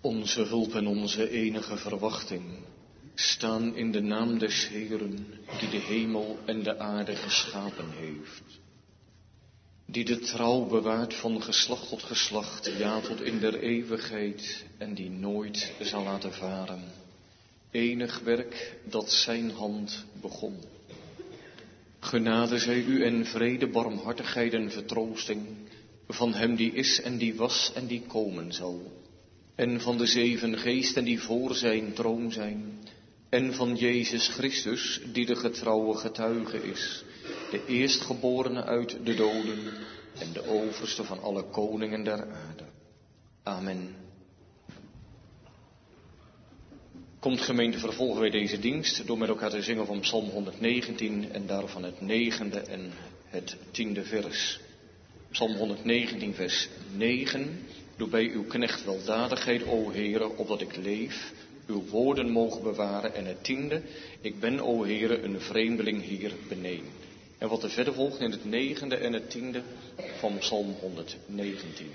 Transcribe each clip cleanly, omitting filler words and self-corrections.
Onze hulp en onze enige verwachting staan in de naam des Heeren, die de hemel en de aarde geschapen heeft. Die de trouw bewaart van geslacht tot geslacht, ja tot in der eeuwigheid, en die nooit zal laten varen. Enig werk dat zijn hand begon. Genade zij u en vrede, barmhartigheid en vertroosting van hem die is en die was en die komen zal. En van de 7 geesten die voor zijn troon zijn. En van Jezus Christus, die de getrouwe getuige is. De eerstgeborene uit de doden en de overste van alle koningen der aarde. Amen. Komt gemeente, vervolgen wij deze dienst door met elkaar te zingen van Psalm 119 en daarvan het 9e en het 10e vers. Psalm 119 vers 9. Doe bij uw knecht weldadigheid, o Heere, opdat ik leef, uw woorden mogen bewaren. En het 10e, ik ben, o Heere, een vreemdeling hier beneden. En wat er verder volgt in het 9e en het 10e van Psalm 119.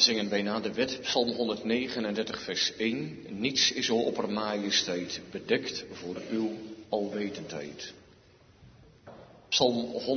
zingen wij na de wet Psalm 139 vers 1. Niets is o oppermajesteit bedekt voor uw alwetendheid. Psalm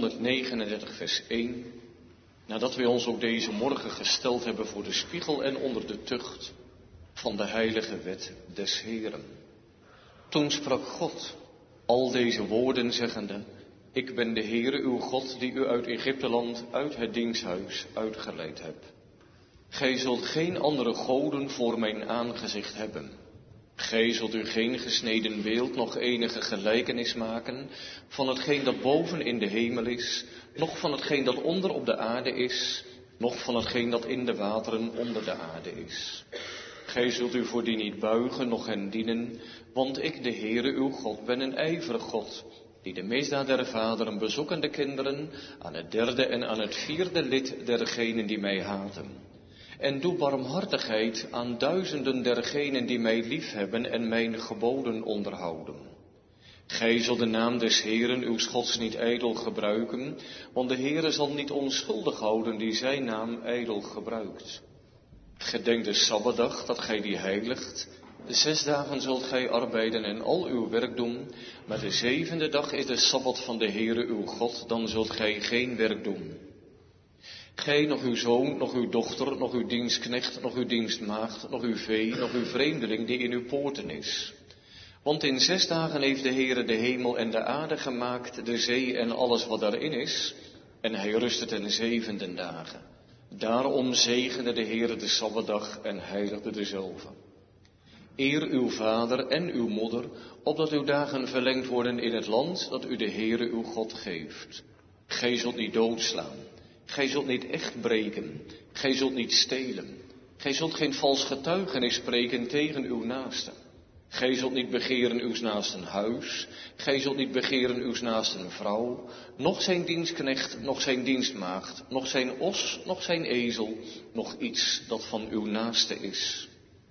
139 vers 1. Nadat wij ons ook deze morgen gesteld hebben voor de spiegel en onder de tucht van de heilige wet des Heeren. Toen sprak God al deze woorden zeggende: Ik ben de Heere uw God die u uit Egypteland, uit het diensthuis uitgeleid hebt. Gij zult geen andere goden voor mijn aangezicht hebben. Gij zult u geen gesneden beeld, nog enige gelijkenis maken van hetgeen dat boven in de hemel is, noch van hetgeen dat onder op de aarde is, noch van hetgeen dat in de wateren onder de aarde is. Gij zult u voor die niet buigen, noch hen dienen, want ik, de Heere uw God, ben een ijverig God, die de misdaad der vaderen bezoeken de kinderen aan het derde en aan het vierde lid dergenen die mij haten. En doe barmhartigheid aan duizenden dergenen die mij liefhebben en mijn geboden onderhouden. Gij zult de naam des Heeren uw Gods niet ijdel gebruiken, want de Heere zal niet onschuldig houden die zijn naam ijdel gebruikt. Gedenk de Sabbatdag, dat gij die heiligt. 6 dagen zult gij arbeiden en al uw werk doen, maar de 7e dag is de Sabbat van de Heere uw God, dan zult gij geen werk doen. Gij, nog uw zoon, nog uw dochter, nog uw dienstknecht, nog uw dienstmaagd, nog uw vee, nog uw vreemdeling die in uw poorten is. Want in 6 dagen heeft de Heere de hemel en de aarde gemaakt, de zee en alles wat daarin is, en hij rustte ten 7e dagen. Daarom zegende de Heere de Sabbatdag en heiligde dezelve. Eer uw vader en uw moeder, opdat uw dagen verlengd worden in het land dat u de Heere uw God geeft. Gij zult niet doodslaan. Gij zult niet echt breken, gij zult niet stelen, gij zult geen vals getuigenis spreken tegen uw naaste. Gij zult niet begeren uws naasten huis, gij zult niet begeren uws naasten vrouw, noch zijn dienstknecht, noch zijn dienstmaagd, noch zijn os, noch zijn ezel, noch iets dat van uw naaste is.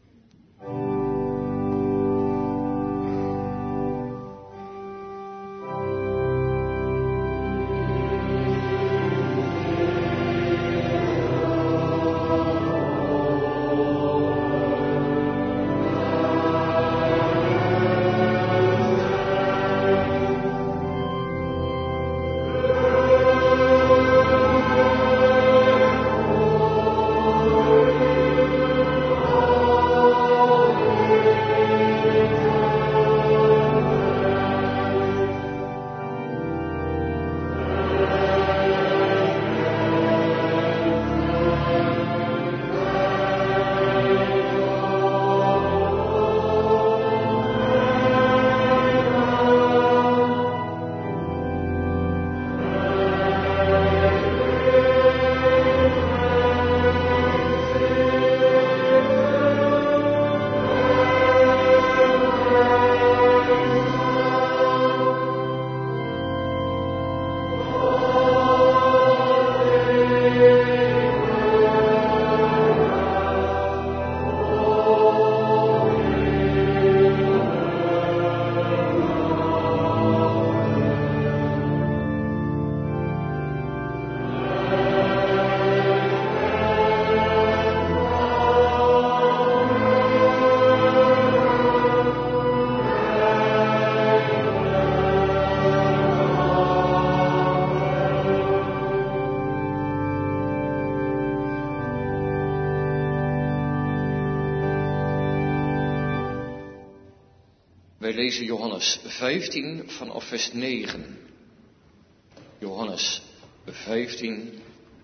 Wij lezen Johannes 15 vanaf vers 9. Johannes 15,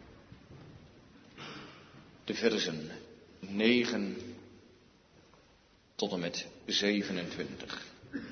de versen 9 tot en met 27.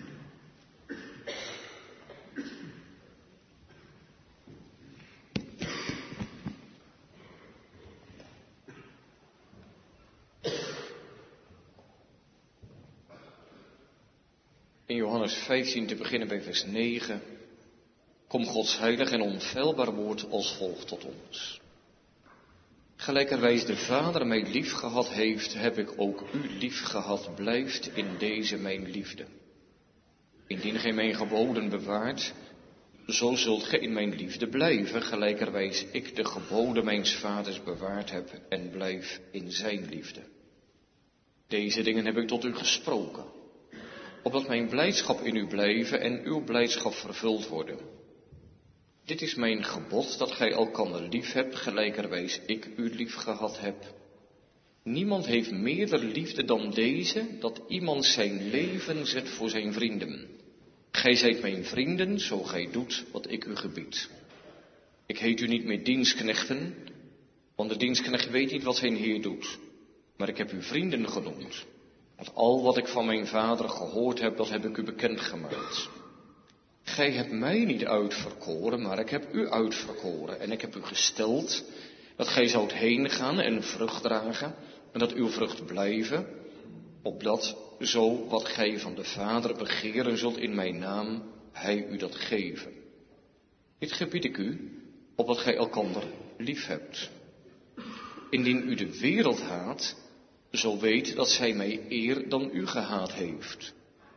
In Johannes 15 te beginnen bij vers 9, komt Gods heilig en onfeilbaar woord als volgt tot ons. Gelijkerwijs de Vader mij lief gehad heeft, heb ik ook u lief gehad, blijft in deze mijn liefde. Indien gij mijn geboden bewaart, zo zult gij in mijn liefde blijven, gelijkerwijs ik de geboden mijns vaders bewaard heb en blijf in zijn liefde. Deze dingen heb ik tot u gesproken, opdat mijn blijdschap in u blijven en uw blijdschap vervuld worden. Dit is mijn gebod, dat gij elkander lief hebt, gelijkerwijs ik u lief gehad heb. Niemand heeft meerder liefde dan deze, dat iemand zijn leven zet voor zijn vrienden. Gij zijt mijn vrienden, zo gij doet wat ik u gebied. Ik heet u niet meer dienstknechten, want de dienstknecht weet niet wat zijn heer doet. Maar ik heb u vrienden genoemd, want al wat ik van mijn vader gehoord heb, dat heb ik u bekendgemaakt. Gij hebt mij niet uitverkoren, maar ik heb u uitverkoren. En ik heb u gesteld dat gij zoudt heen gaan en vrucht dragen, en dat uw vrucht blijven, opdat zo wat gij van de Vader begeren zult in mijn naam, hij u dat geven. Dit gebied ik u, opdat gij elkander lief hebt. Indien u de wereld haat, zo weet dat zij mij eer dan u gehaat heeft.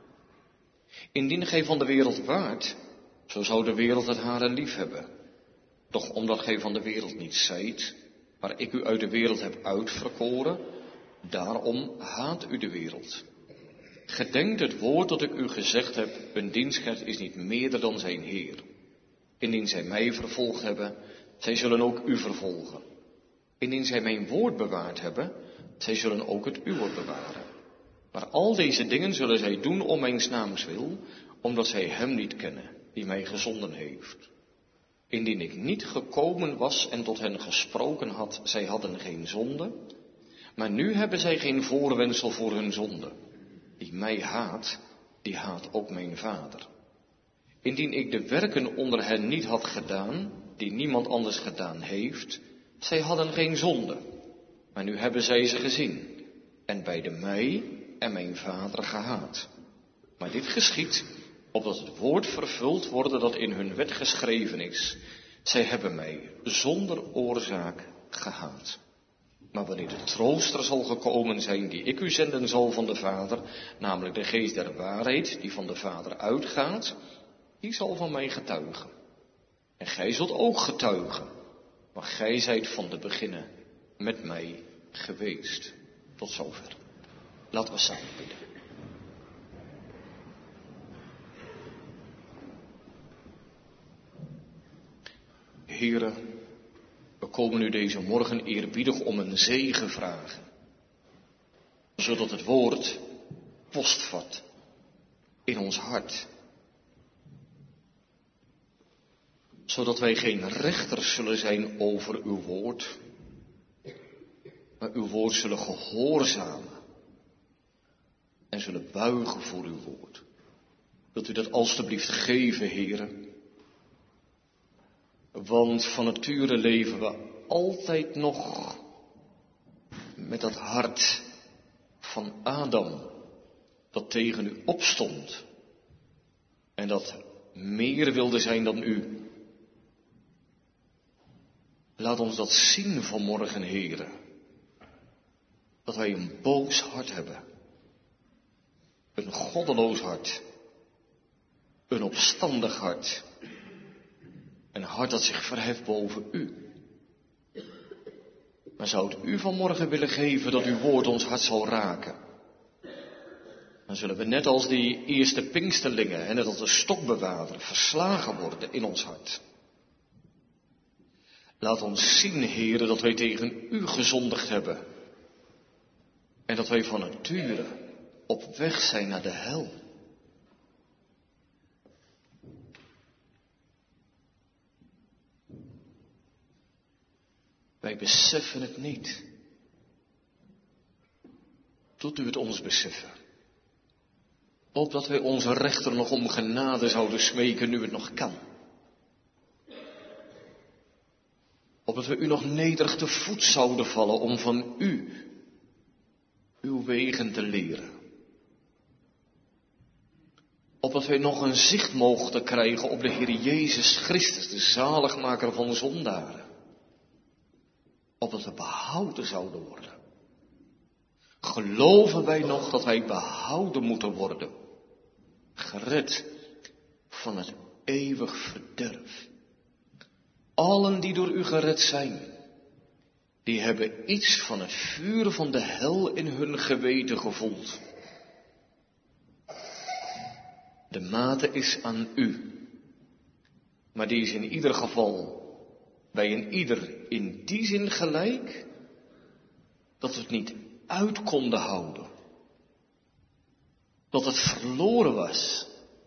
Indien gij van de wereld waart, zo zou de wereld het hare lief hebben. Doch omdat gij van de wereld niet zijt, maar ik u uit de wereld heb uitverkoren, daarom haat u de wereld. Gedenkt het woord dat ik u gezegd heb, een dienstknecht is niet meerder dan zijn heer. Indien zij mij vervolgd hebben, zij zullen ook u vervolgen. Indien zij mijn woord bewaard hebben, zij zullen ook het uwe bewaren. Maar al deze dingen zullen zij doen om mijn naams wil, omdat zij hem niet kennen, die mij gezonden heeft. Indien ik niet gekomen was en tot hen gesproken had, zij hadden geen zonde, maar nu hebben zij geen voorwendsel voor hun zonde. Die mij haat, die haat ook mijn Vader. Indien ik de werken onder hen niet had gedaan, die niemand anders gedaan heeft, zij hadden geen zonde, maar nu hebben zij ze gezien, en beide mij en mijn Vader gehaat. Maar dit geschiedt, opdat het woord vervuld worden dat in hun wet geschreven is. Zij hebben mij zonder oorzaak gehaat. Maar wanneer de trooster zal gekomen zijn, die ik u zenden zal van de Vader, namelijk de geest der waarheid, die van de Vader uitgaat, die zal van mij getuigen. En gij zult ook getuigen, want gij zijt van de beginnen met mij geweest. Tot zover. Laten we samen bidden. Heere, we komen u deze morgen eerbiedig om een zegen vragen, zodat het woord postvat in ons hart, zodat wij geen rechters zullen zijn over uw woord, maar uw woord zullen gehoorzamen en zullen buigen voor uw woord. Wilt u dat alstublieft geven, Heere? Want van nature leven we altijd nog met dat hart van Adam, dat tegen u opstond en dat meer wilde zijn dan u. Laat ons dat zien vanmorgen, Heere, dat wij een boos hart hebben, een goddeloos hart, een opstandig hart, een hart dat zich verheft boven u. Maar zou het u vanmorgen willen geven dat uw woord ons hart zal raken? Dan zullen we net als die eerste Pinksterlingen en net als de stokbewaarder verslagen worden in ons hart. Laat ons zien, Heere, dat wij tegen u gezondigd hebben. En dat wij van nature op weg zijn naar de hel. Wij beseffen het niet. Doet u het ons beseffen. Opdat wij onze rechter nog om genade zouden smeken nu het nog kan. Opdat we u nog nederig te voet zouden vallen om van u uw wegen te leren. Opdat wij nog een zicht mochten krijgen op de Heer Jezus Christus, de zaligmaker van zondaren. Opdat we behouden zouden worden. Geloven wij nog dat wij behouden moeten worden? Gered van het eeuwig verderf. Allen die door u gered zijn, die hebben iets van het vuur van de hel in hun geweten gevoeld. De mate is aan u, maar die is in ieder geval bij een ieder in die zin gelijk, dat we het niet uit konden houden. Dat het verloren was.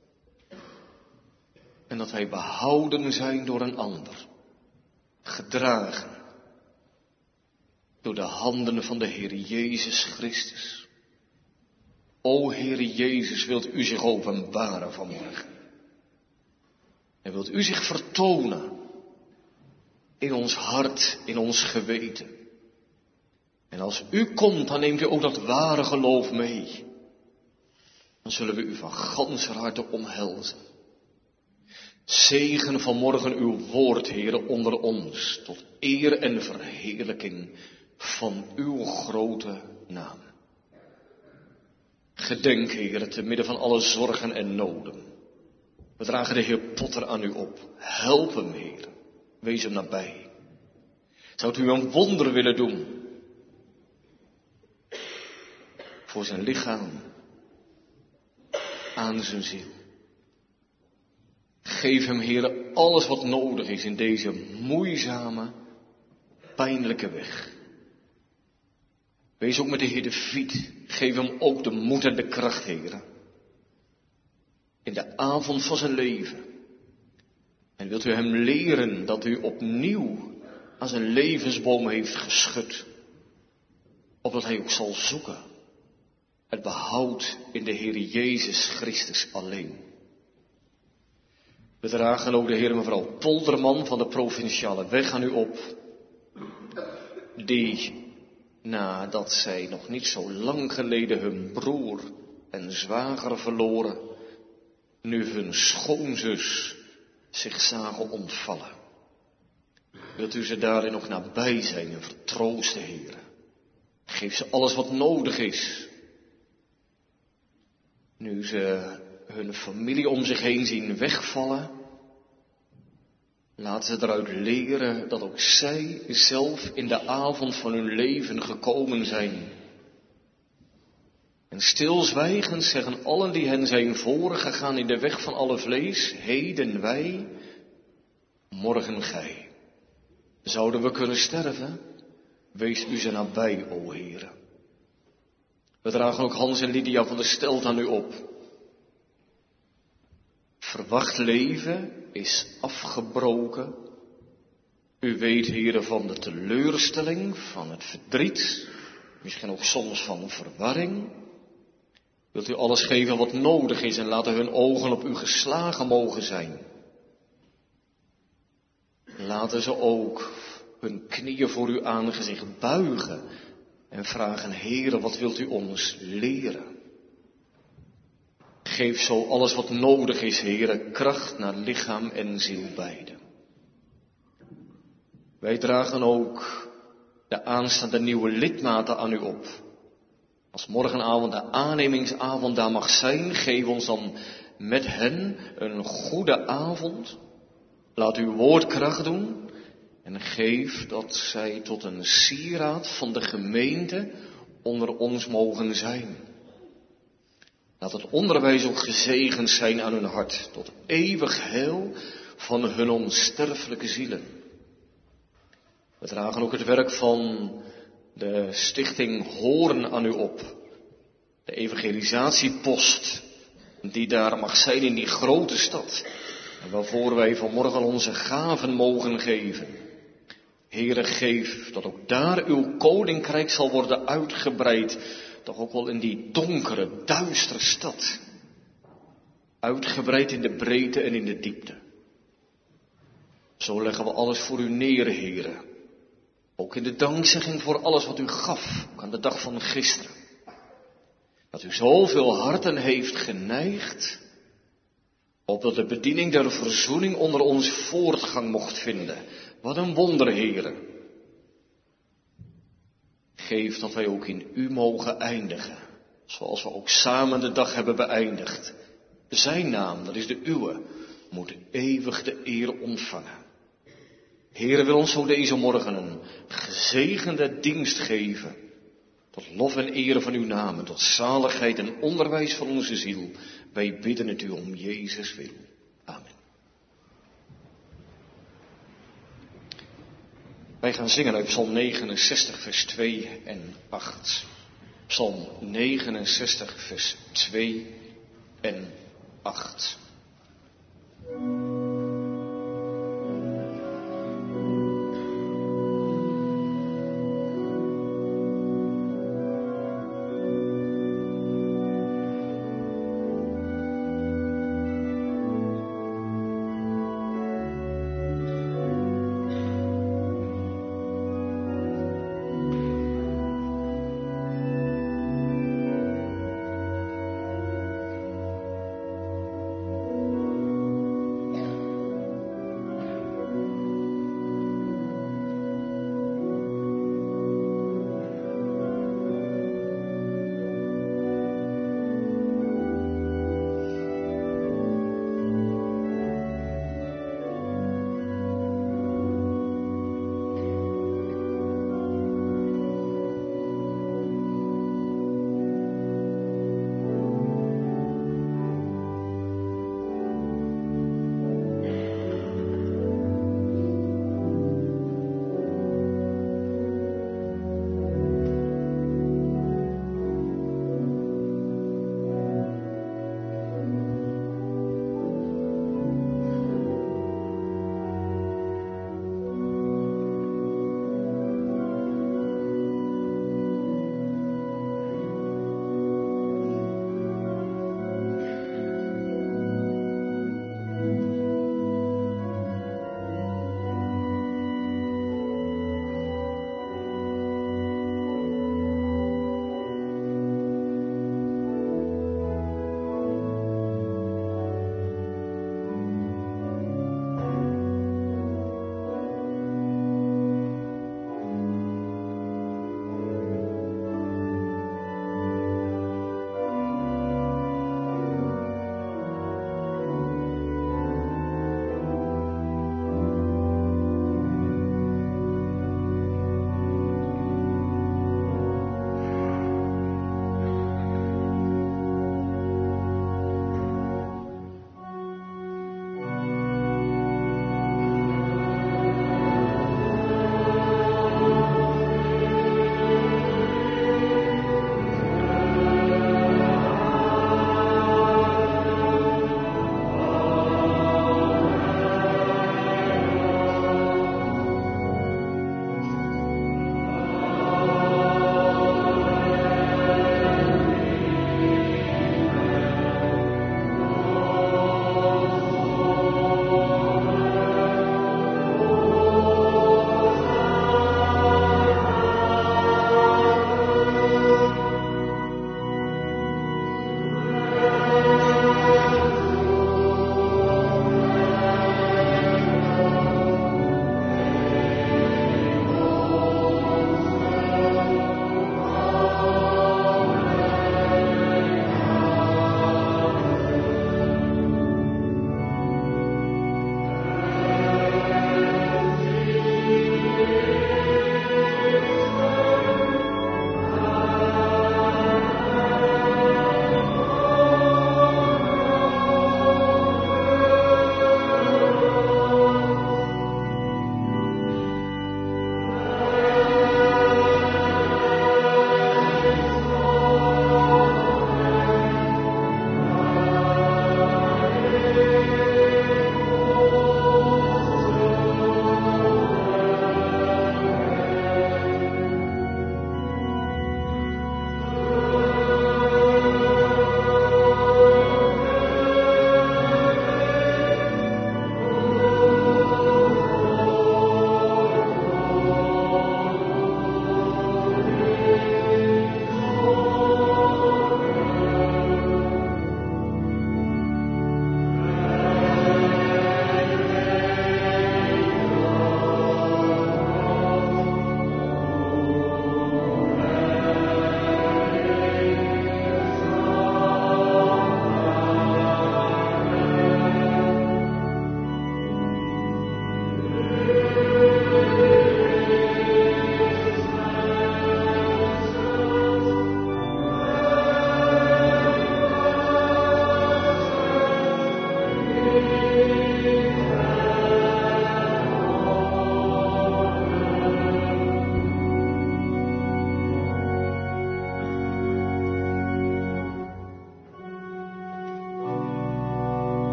En dat wij behouden zijn door een ander. Gedragen door de handen van de Heer Jezus Christus. O Heer Jezus, wilt u zich openbaren vanmorgen? En wilt u zich vertonen in ons hart, in ons geweten? En als u komt, dan neemt u ook dat ware geloof mee. Dan zullen we u van ganser harte omhelzen. Zegen vanmorgen uw woord, Heere, onder ons, tot eer en verheerlijking van uw grote naam. Gedenk, Heere, te midden van alle zorgen en noden. We dragen de Heer Potter aan u op. Help hem, Heere. Wees hem nabij. Zou u een wonder willen doen voor zijn lichaam, aan zijn ziel. Geef hem, Heere, alles wat nodig is in deze moeizame, pijnlijke weg. Wees ook met de Heer David. Geef hem ook de moed en de kracht, Heere. In de avond van zijn leven. En wilt u hem leren dat u opnieuw aan zijn levensboom heeft geschud. Opdat hij ook zal zoeken het behoud in de Heer Jezus Christus alleen. We dragen ook de Heer en mevrouw Polderman van de provinciale weg aan u op. Die, nadat zij nog niet zo lang geleden hun broer en zwager verloren, nu hun schoonzus zich zagen ontvallen. Wilt u ze daarin nog nabij zijn en vertroosten, Heer. Geef ze alles wat nodig is. Nu ze hun familie om zich heen zien wegvallen, laat ze eruit leren dat ook zij zelf in de avond van hun leven gekomen zijn. En stilzwijgend zeggen allen die hen zijn voorgegaan in de weg van alle vlees, heden wij, morgen gij. Zouden we kunnen sterven? Wees u ze nabij, o Heere. We dragen ook Hans en Lydia van der Stelt aan u op. Verwacht leven is afgebroken. U weet, Heere, van de teleurstelling, van het verdriet, misschien ook soms van verwarring. Wilt u alles geven wat nodig is en laten hun ogen op u geslagen mogen zijn. Laten ze ook hun knieën voor uw aangezicht buigen en vragen, Heere, wat wilt u ons leren? Geef zo alles wat nodig is, Heere, kracht naar lichaam en ziel beide. Wij dragen ook de aanstaande nieuwe lidmaten aan u op. Als morgenavond de aannemingsavond daar mag zijn, geef ons dan met hen een goede avond. Laat uw woord kracht doen en geef dat zij tot een sieraad van de gemeente onder ons mogen zijn. Laat het onderwijs ook gezegend zijn aan hun hart, tot eeuwig heil van hun onsterfelijke zielen. We dragen ook het werk van de stichting Horen aan u op. De evangelisatiepost die daar mag zijn in die grote stad. En waarvoor wij vanmorgen onze gaven mogen geven. Heere, geef dat ook daar uw koninkrijk zal worden uitgebreid. Toch ook wel in die donkere, duistere stad. Uitgebreid in de breedte en in de diepte. Zo leggen we alles voor u neer, Heere. Ook in de dankzegging voor alles wat u gaf, ook aan de dag van gisteren. Dat u zoveel harten heeft geneigd, opdat de bediening der verzoening onder ons voortgang mocht vinden. Wat een wonder, Heere. Geef dat wij ook in u mogen eindigen, zoals we ook samen de dag hebben beëindigd. Zijn naam, dat is de uwe, moet eeuwig de eer ontvangen. Heere, wil ons zo deze morgen een gezegende dienst geven, tot lof en ere van uw naam, tot zaligheid en onderwijs van onze ziel. Wij bidden het u om Jezus wil. Amen. Wij gaan zingen uit Psalm 69, vers 2 en 8. Psalm 69, vers 2 en 8.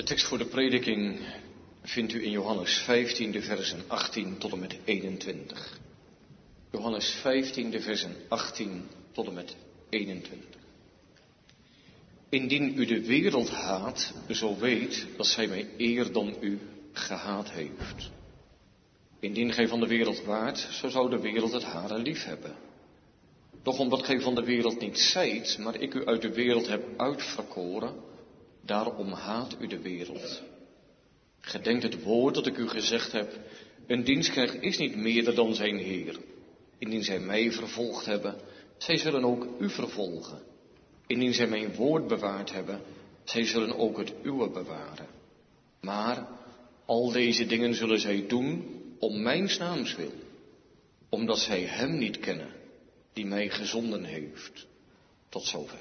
tekst voor de prediking vindt u in Johannes 15, de versen 18 tot en met 21. Johannes 15, de versen 18 tot en met 21. Indien u de wereld haat, zo weet dat zij mij eer dan u gehaat heeft. Indien gij van de wereld waart, zo zou de wereld het hare lief hebben. Doch omdat gij van de wereld niet zijt, maar ik u uit de wereld heb uitverkoren, daarom haat u de wereld. Gedenkt het woord dat ik u gezegd heb, een dienstknecht is niet meerder dan zijn Heer. Indien zij mij vervolgd hebben, zij zullen ook u vervolgen. Indien zij mijn woord bewaard hebben, zij zullen ook het uwe bewaren. Maar al deze dingen zullen zij doen om mijns naams wil, omdat zij hem niet kennen die mij gezonden heeft. Tot zover.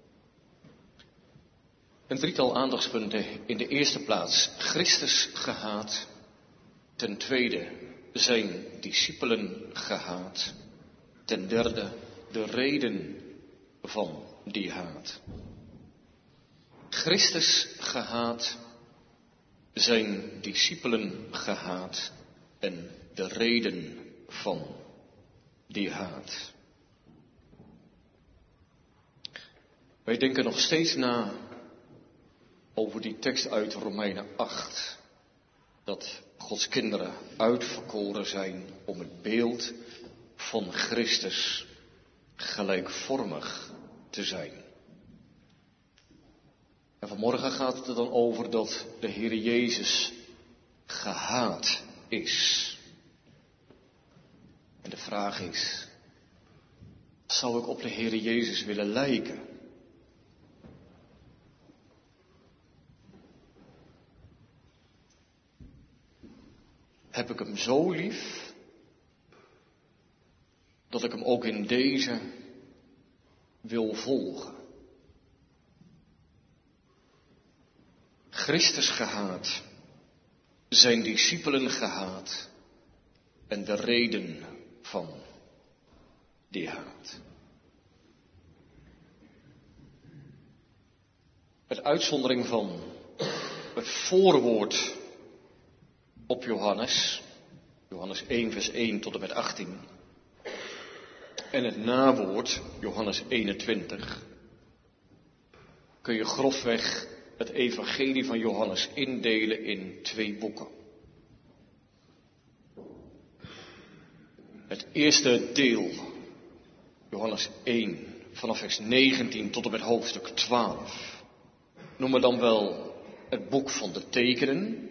Een drietal aandachtspunten. In de eerste plaats Christus gehaat. Ten tweede zijn discipelen gehaat. Ten derde de reden van die haat. Christus gehaat, zijn discipelen gehaat en de reden van die haat. Wij denken nog steeds na over die tekst uit Romeinen 8. Dat Gods kinderen uitverkoren zijn om het beeld van Christus gelijkvormig te zijn. En vanmorgen gaat het er dan over dat de Heer Jezus gehaat is. En de vraag is, zou ik op de Heer Jezus willen lijken? Heb ik hem zo lief, dat ik hem ook in deze wil volgen? Christus gehaat, zijn discipelen gehaat en de reden van die haat. Met uitzondering van het voorwoord op Johannes 1 vers 1 tot en met 18, en het nawoord, Johannes 21, kun je grofweg het evangelie van Johannes indelen in 2 boeken. Het eerste deel, Johannes 1, vanaf vers 19 tot en met hoofdstuk 12, noemen we dan wel het boek van de tekenen.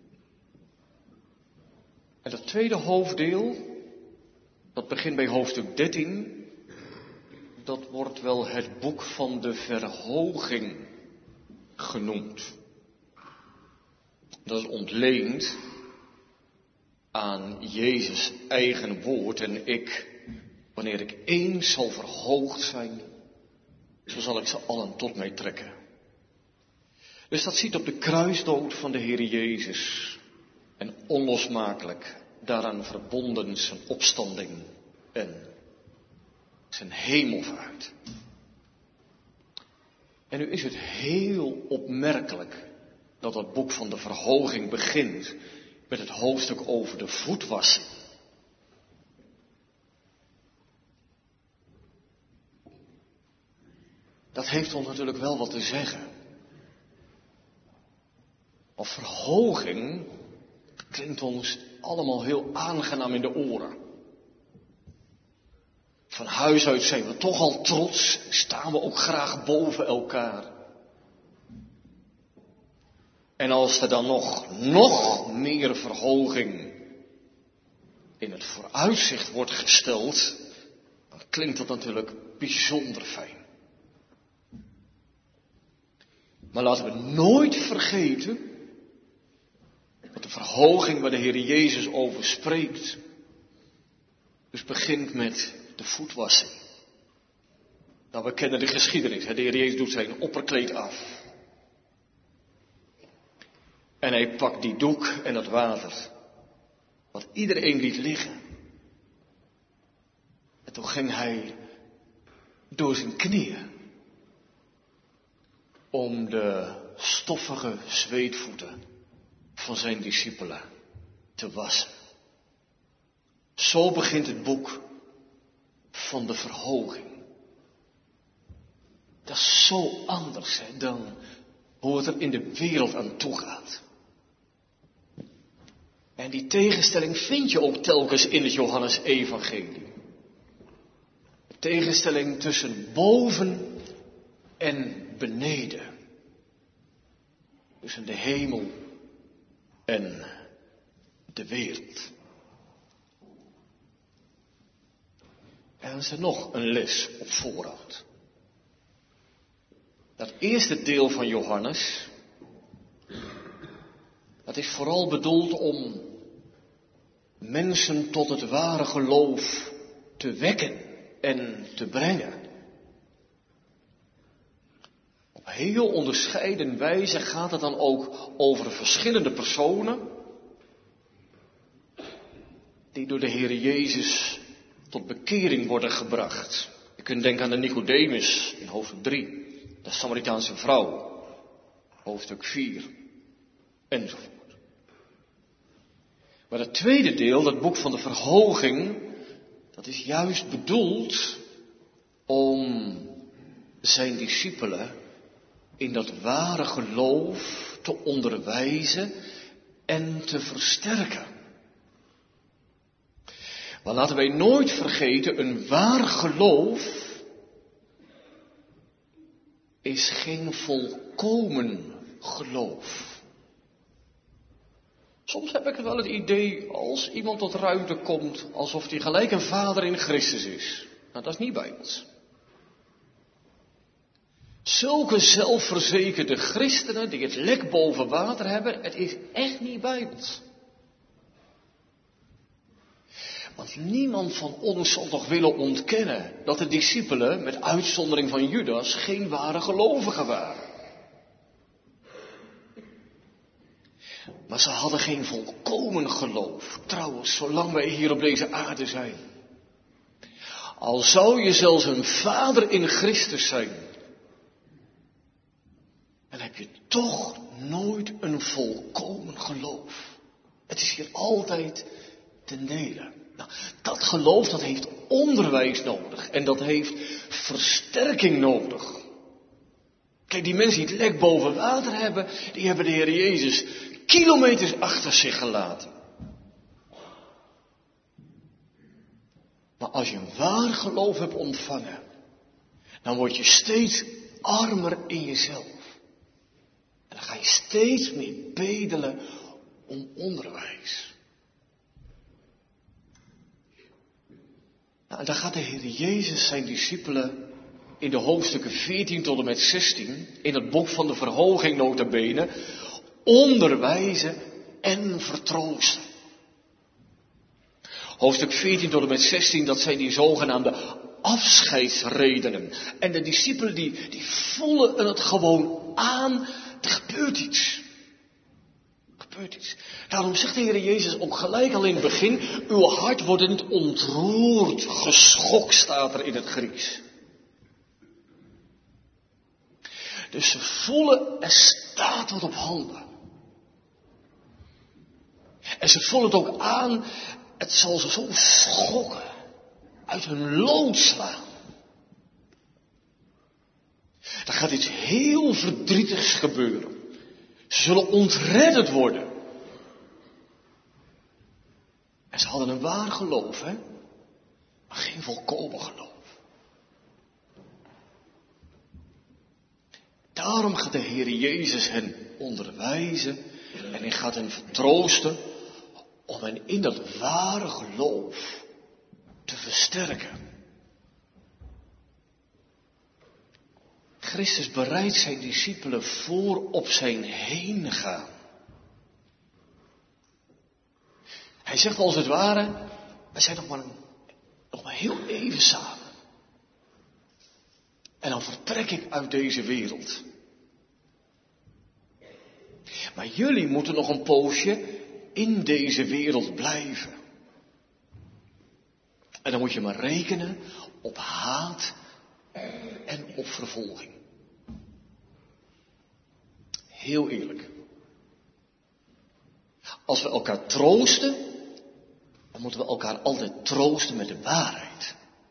En het tweede hoofddeel, dat begint bij hoofdstuk 13, dat wordt wel het boek van de verhoging genoemd. Dat is ontleend aan Jezus' eigen woord. En wanneer ik eens zal verhoogd zijn, zo zal ik ze allen tot mij trekken. Dus dat ziet op de kruisdood van de Heer Jezus. En onlosmakelijk daaraan verbonden zijn opstanding en zijn hemelvaart. En nu is het heel opmerkelijk dat het boek van de verhoging begint met het hoofdstuk over de voetwassing. Dat heeft ons natuurlijk wel wat te zeggen. Want verhoging klinkt ons allemaal heel aangenaam in de oren. Van huis uit zijn we toch al trots, staan we ook graag boven elkaar. En als er dan nog meer verhoging in het vooruitzicht wordt gesteld, dan klinkt dat natuurlijk bijzonder fijn. Maar laten we nooit vergeten dat de verhoging waar de Heer Jezus over spreekt, dus begint met de voetwassing. Nou, we kennen de geschiedenis. De Heer Jezus doet zijn opperkleed af. En hij pakt die doek en dat water, wat iedereen liet liggen. En toen ging hij door zijn knieën om de stoffige zweetvoeten van zijn discipelen te wassen. Zo begint het boek van de verhoging. Dat is zo anders dan hoe het er in de wereld aan toe gaat. En die tegenstelling vind je ook telkens in het Johannes-evangelie. De tegenstelling tussen boven en beneden. Tussen de hemel en de wereld. En dan is er nog een les op voorhand. Dat eerste deel van Johannes, dat is vooral bedoeld om mensen tot het ware geloof te wekken en te brengen. Op heel onderscheiden wijze gaat het dan ook over verschillende personen die door de Heer Jezus tot bekering worden gebracht. Je kunt denken aan de Nicodemus in hoofdstuk 3. De Samaritaanse vrouw, hoofdstuk 4, enzovoort. Maar het tweede deel, dat boek van de verhoging, dat is juist bedoeld om zijn discipelen in dat ware geloof te onderwijzen en te versterken. Maar laten wij nooit vergeten, een waar geloof is geen volkomen geloof. Soms heb ik wel het idee, als iemand tot ruimte komt, alsof hij gelijk een vader in Christus is. Nou, dat is niet bijbels. Zulke zelfverzekerde christenen die het lek boven water hebben, het is echt niet bijbels. Want niemand van ons zal toch willen ontkennen dat de discipelen, met uitzondering van Judas, geen ware gelovigen waren. Maar ze hadden geen volkomen geloof. Trouwens, zolang wij hier op deze aarde zijn. Al zou je zelfs een vader in Christus zijn, dan heb je toch nooit een volkomen geloof. Het is hier altijd ten dele. Nou, dat geloof, dat heeft onderwijs nodig. En dat heeft versterking nodig. Kijk, die mensen die het lek boven water hebben, die hebben de Heer Jezus kilometers achter zich gelaten. Maar als je een waar geloof hebt ontvangen, dan word je steeds armer in jezelf. En dan ga je steeds meer bedelen om onderwijs. Nou, en dan gaat de Heer Jezus zijn discipelen in de hoofdstukken 14 tot en met 16, in het boek van de verhoging nota bene, onderwijzen en vertroosten. Hoofdstuk 14 tot en met 16, dat zijn die zogenaamde afscheidsredenen. En de discipelen die voelen het gewoon aan, er gebeurt iets. Daarom zegt de Heer Jezus ook gelijk al in het begin, uw hart wordt niet ontroerd, geschokt staat er in het Grieks. Dus ze voelen, er staat wat op handen. En ze voelen het ook aan, het zal ze zo schokken, uit hun lood slaan. Er gaat iets heel verdrietigs gebeuren. Ze zullen ontredderd worden. En ze hadden een waar geloof, maar geen volkomen geloof. Daarom gaat de Heer Jezus hen onderwijzen en hij gaat hen vertroosten om hen in dat ware geloof te versterken. Christus bereidt zijn discipelen voor op zijn heen gaan. Hij zegt als het ware, wij zijn nog maar heel even samen. En dan vertrek ik uit deze wereld. Maar jullie moeten nog een poosje in deze wereld blijven. En dan moet je maar rekenen op haat en op vervolging. Heel eerlijk. Als we elkaar troosten, dan moeten we elkaar altijd troosten met de waarheid.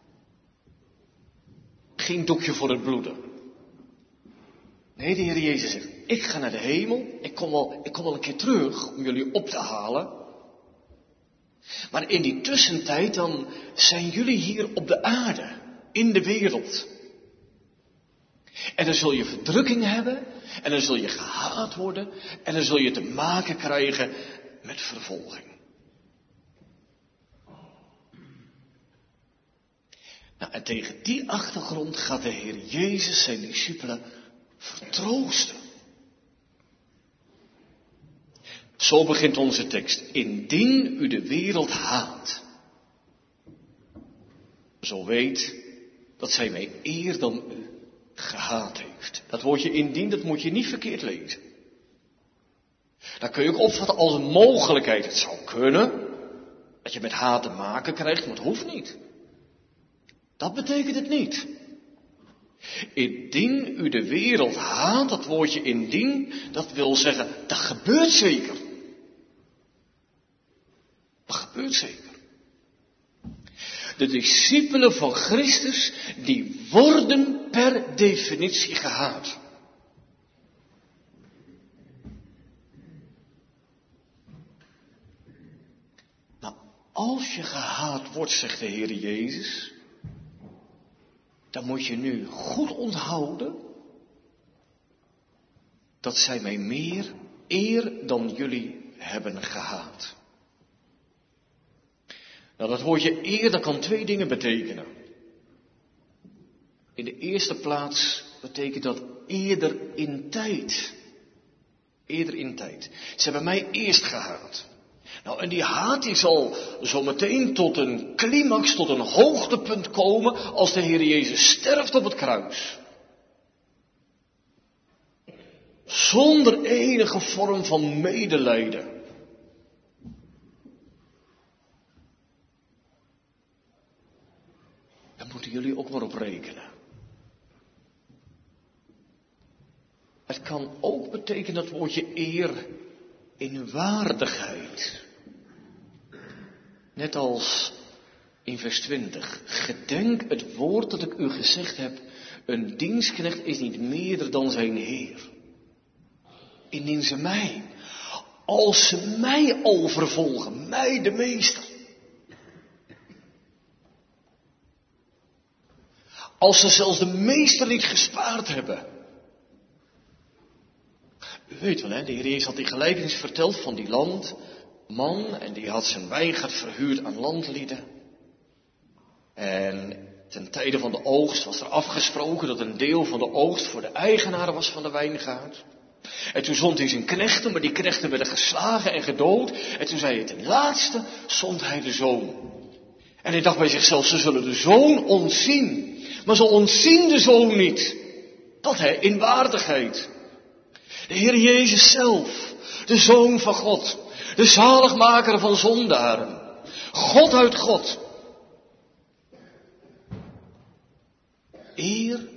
Geen doekje voor het bloeden. Nee, de Heer Jezus zegt, ik ga naar de hemel, ik kom wel een keer terug om jullie op te halen. Maar in die tussentijd dan zijn jullie hier op de aarde, in de wereld. En dan zul je verdrukking hebben, en dan zul je gehaat worden, en dan zul je te maken krijgen met vervolging. Nou, en tegen die achtergrond gaat de Heer Jezus zijn discipelen vertroosten. Zo begint onze tekst. Indien u de wereld haat, zo weet dat zij mij eer dan u gehaat heeft. Dat woordje indien, dat moet je niet verkeerd lezen. Dan kun je ook opvatten als een mogelijkheid. Het zou kunnen dat je met haat te maken krijgt, maar het hoeft niet. Dat betekent het niet. Indien u de wereld haat, dat woordje indien, dat wil zeggen, dat gebeurt zeker. Dat gebeurt zeker. De discipelen van Christus, die worden per definitie gehaat. Nou, als je gehaat wordt, zegt de Heer Jezus, dan moet je nu goed onthouden dat zij mij meer eer dan jullie hebben gehaat. Nou, dat woordje eer, dat kan twee dingen betekenen. In de eerste plaats betekent dat eerder in tijd. Eerder in tijd. Ze hebben mij eerst gehaat. Nou, en die haat die zal zo meteen tot een climax, tot een hoogtepunt komen als de Heer Jezus sterft op het kruis. Zonder enige vorm van medelijden. Daar moeten jullie ook maar op rekenen. Het kan ook betekenen dat woordje eer in waardigheid. Net als in vers 20. Gedenk het woord dat ik u gezegd heb. Een dienstknecht is niet meerder dan zijn heer. Indien ze mij, als ze mij al vervolgen, mij de meester. Als ze zelfs de meester niet gespaard hebben. U weet wel, hè, de Heer Jezus had die gelijkenis verteld van die landman en die had zijn wijngaard verhuurd aan landlieden. En ten tijde van de oogst was er afgesproken dat een deel van de oogst voor de eigenaar was van de wijngaard. En toen zond hij zijn knechten, maar die knechten werden geslagen en gedood. En toen zei hij ten laatste, zond hij de zoon. En hij dacht bij zichzelf, ze zullen de zoon ontzien. Maar ze ontzien de zoon niet. Dat in waardigheid. De Heer Jezus zelf, de Zoon van God, de zaligmaker van zondaren, God uit God. Eer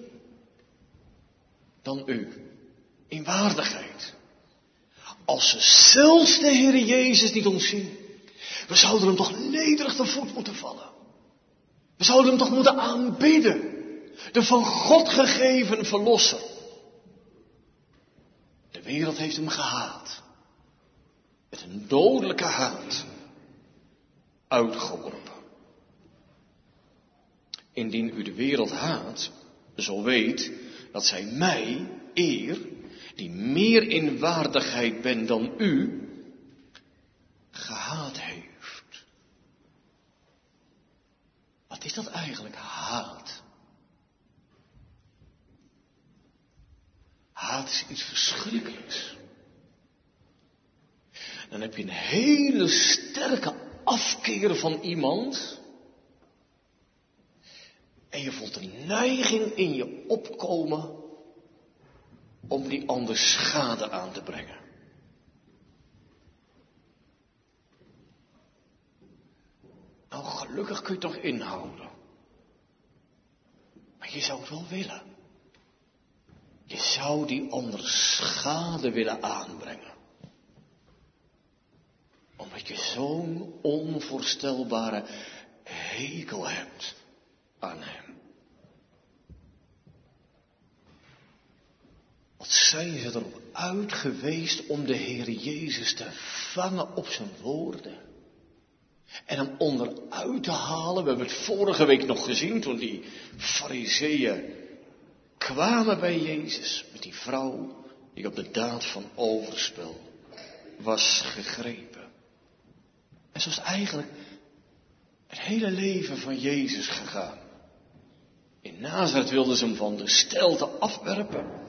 dan u, in waardigheid. Als ze zelfs de Heer Jezus niet ontzien, we zouden hem toch nederig te voet moeten vallen. We zouden hem toch moeten aanbidden, de van God gegeven verlosser. De wereld heeft hem gehaat. Met een dodelijke haat. Uitgeworpen. Indien u de wereld haat, zo weet dat zij mij eer, die meer in waardigheid ben dan u, gehaat heeft. Wat is dat eigenlijk, haat? Haat is iets verschrikkelijks. Dan heb je een hele sterke afkeer van iemand. En je voelt een neiging in je opkomen om die ander schade aan te brengen. Nou, gelukkig kun je het toch inhouden. Maar je zou het wel willen. Je zou die ander schade willen aanbrengen. Omdat je zo'n onvoorstelbare hekel hebt aan hem. Wat zijn ze erop uit geweest om de Heer Jezus te vangen op zijn woorden. En hem onderuit te halen. We hebben het vorige week nog gezien toen die Farizeeën kwamen bij Jezus. Met die vrouw die op de daad van overspel was gegrepen. En zo is eigenlijk het hele leven van Jezus gegaan. In Nazareth wilden ze hem van de steilte afwerpen.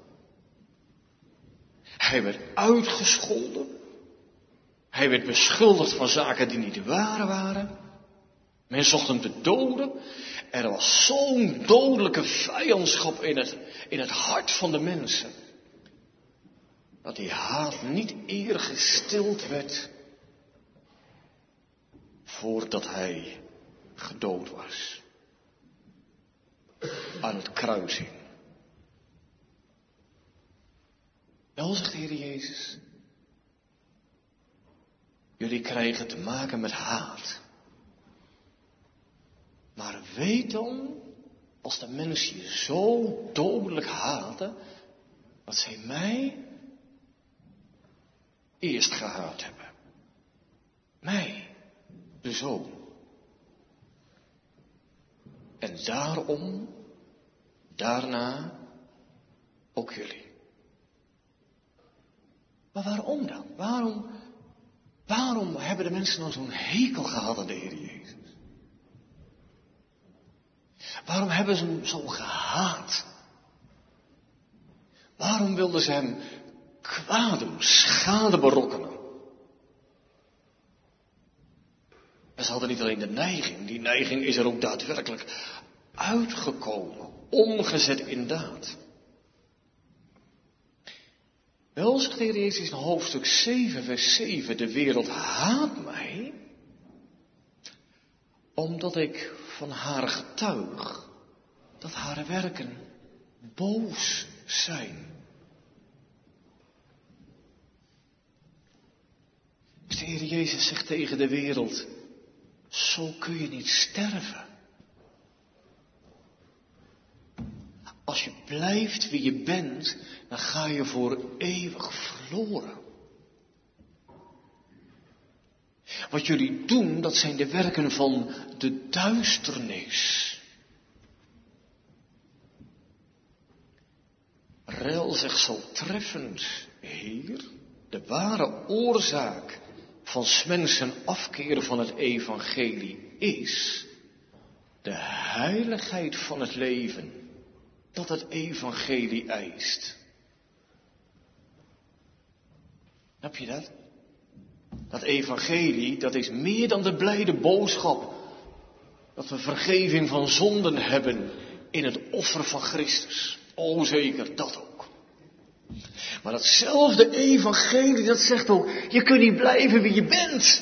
Hij werd uitgescholden. Hij werd beschuldigd van zaken die niet waar waren. Men zocht hem te doden. Er was zo'n dodelijke vijandschap in het hart van de mensen. Dat die haat niet eer gestild werd voordat hij gedood was. Aan het kruis hing. Wel, zegt de Heer Jezus. Jullie krijgen te maken met haat. Maar weet dan, als de mensen je zo dodelijk haten, dat zij mij eerst gehaat hebben. Mij, de Zoon. En daarna ook jullie. Maar waarom dan? Waarom hebben de mensen nou zo'n hekel gehad aan de Heer Jezus? Waarom hebben ze hem zo gehaat? Waarom wilden ze hem kwaad doen, schade berokkenen? En ze hadden niet alleen de neiging, die neiging is er ook daadwerkelijk uitgekomen, omgezet in daad. Wel, zegt de Heer Jezus in hoofdstuk 7, vers 7, de wereld haat mij, omdat ik van haar getuig dat haar werken boos zijn. Dus de Heer Jezus zegt tegen de wereld, zo kun je niet sterven. Als je blijft wie je bent, dan ga je voor eeuwig verloren. Wat jullie doen, dat zijn de werken van de duisternis. Rel zegt zo treffend, Heer, de ware oorzaak van 's mensen afkeren van het evangelie is de heiligheid van het leven dat het evangelie eist. Snap je dat? Dat evangelie, dat is meer dan de blijde boodschap dat we vergeving van zonden hebben in het offer van Christus. O, zeker, dat ook. Maar datzelfde evangelie, dat zegt ook, je kunt niet blijven wie je bent.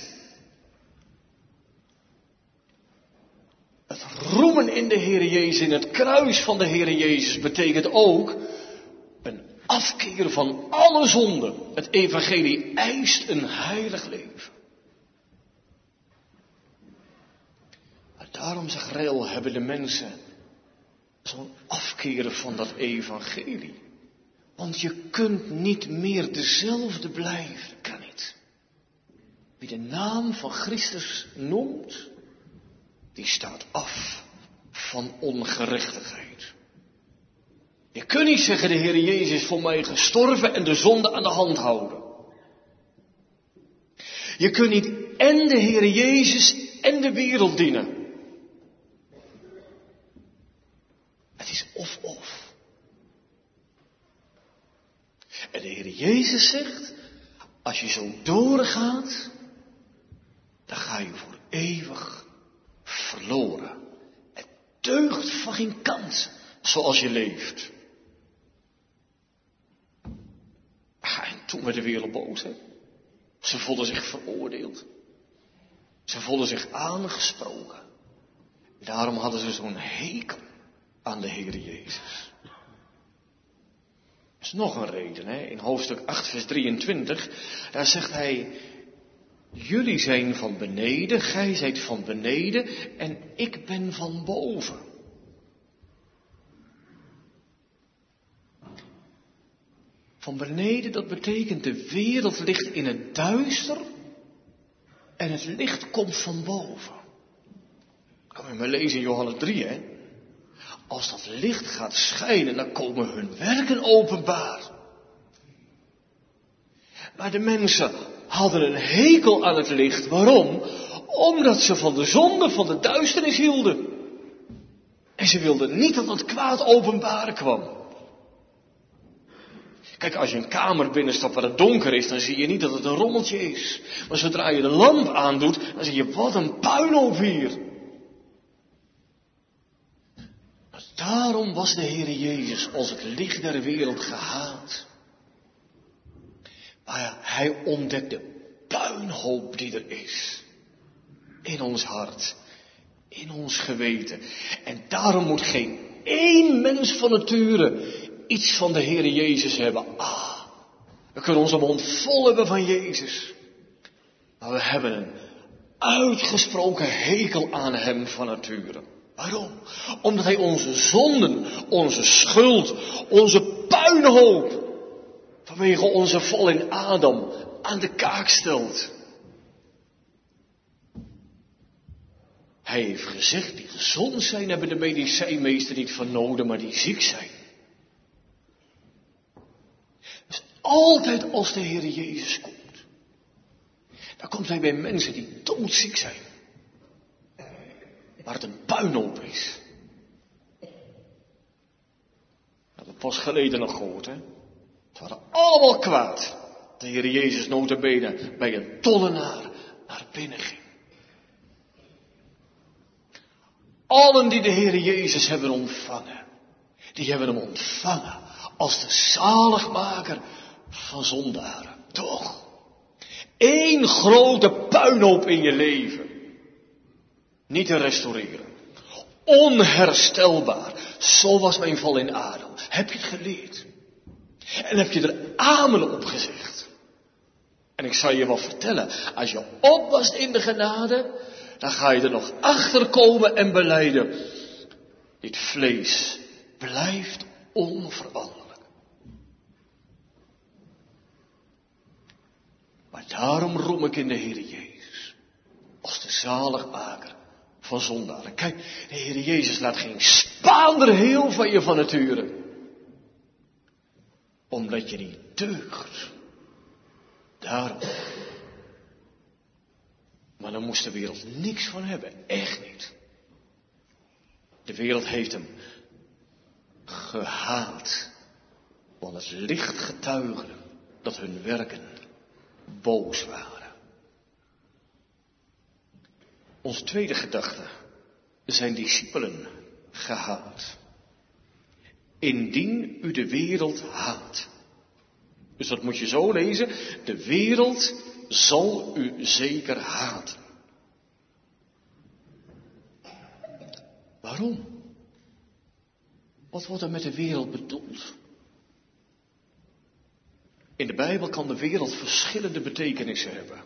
Het roemen in de Heer Jezus, in het kruis van de Heer Jezus, betekent ook een afkeer van alle zonden. Het evangelie eist een heilig leven. Maar daarom, zegt Rel, hebben de mensen zo'n afkeren van dat evangelie. Want je kunt niet meer dezelfde blijven. Dat kan niet. Wie de naam van Christus noemt, die staat af van ongerechtigheid. Je kunt niet zeggen, de Heer Jezus is voor mij gestorven en de zonde aan de hand houden. Je kunt niet en de Heer Jezus en de wereld dienen. Het is of. En de Heer Jezus zegt, als je zo doorgaat, dan ga je voor eeuwig verloren. Het deugt van geen kant zoals je leeft. En toen werd de wereld boos, hè. Ze voelden zich veroordeeld. Ze voelden zich aangesproken. Daarom hadden ze zo'n hekel aan de Heer Jezus. is nog een reden, hè? In hoofdstuk 8 vers 23, daar zegt hij, jullie zijn van beneden, gij zijt van beneden en ik ben van boven. Van beneden, dat betekent de wereld ligt in het duister en het licht komt van boven. Kan je maar lezen in Johannes 3, hè? Als dat licht gaat schijnen, dan komen hun werken openbaar. Maar de mensen hadden een hekel aan het licht. Waarom? Omdat ze van de zonde, van de duisternis hielden. En ze wilden niet dat het kwaad openbaar kwam. Kijk, als je een kamer binnenstapt waar het donker is, dan zie je niet dat het een rommeltje is. Maar zodra je de lamp aandoet, dan zie je, wat een puinhoop hier. Maar daarom was de Heere Jezus als het licht der wereld gehaat. Maar hij ontdekt de puinhoop die er is. In ons hart. In ons geweten. En daarom moet geen één mens van nature iets van de Heere Jezus hebben. We kunnen onze mond vol hebben van Jezus. Maar we hebben een uitgesproken hekel aan hem van nature. Waarom? Omdat hij onze zonden, onze schuld, onze puinhoop, vanwege onze val in Adam, aan de kaak stelt. Hij heeft gezegd, die gezond zijn, hebben de medicijnmeester niet van nodig, maar die ziek zijn. Dus altijd als de Heer Jezus komt, dan komt hij bij mensen die doodziek zijn. Waar het een puinhoop is. Dat hebben we pas geleden nog gehoord, hè. Het waren allemaal kwaad. De Heer Jezus nota bene bij een tollenaar naar binnen ging. Allen die de Heer Jezus hebben ontvangen, die hebben hem ontvangen als de zaligmaker van zondaren. Toch? Eén grote puinhoop in je leven. Niet te restaureren. Onherstelbaar. Zo was mijn val in Adam. Heb je het geleerd? En heb je er amen op gezegd? En ik zal je wel vertellen. Als je opwast in de genade, dan ga je er nog achter komen en belijden. Dit vlees blijft onveranderlijk. Maar daarom roem ik in de Heer Jezus. Als de zaligmaker van zondaren. Kijk, de Heer Jezus laat geen spaander heel van je van nature. Omdat je niet deugt. Daarom. Maar dan moest de wereld niks van hebben. Echt niet. De wereld heeft hem gehaat. Want het licht getuigde dat hun werken boos waren. Onze tweede gedachte. Zijn discipelen gehaat. Indien u de wereld haat. Dus dat moet je zo lezen. De wereld zal u zeker haten. Waarom? Wat wordt er met de wereld bedoeld? In de Bijbel kan de wereld verschillende betekenissen hebben.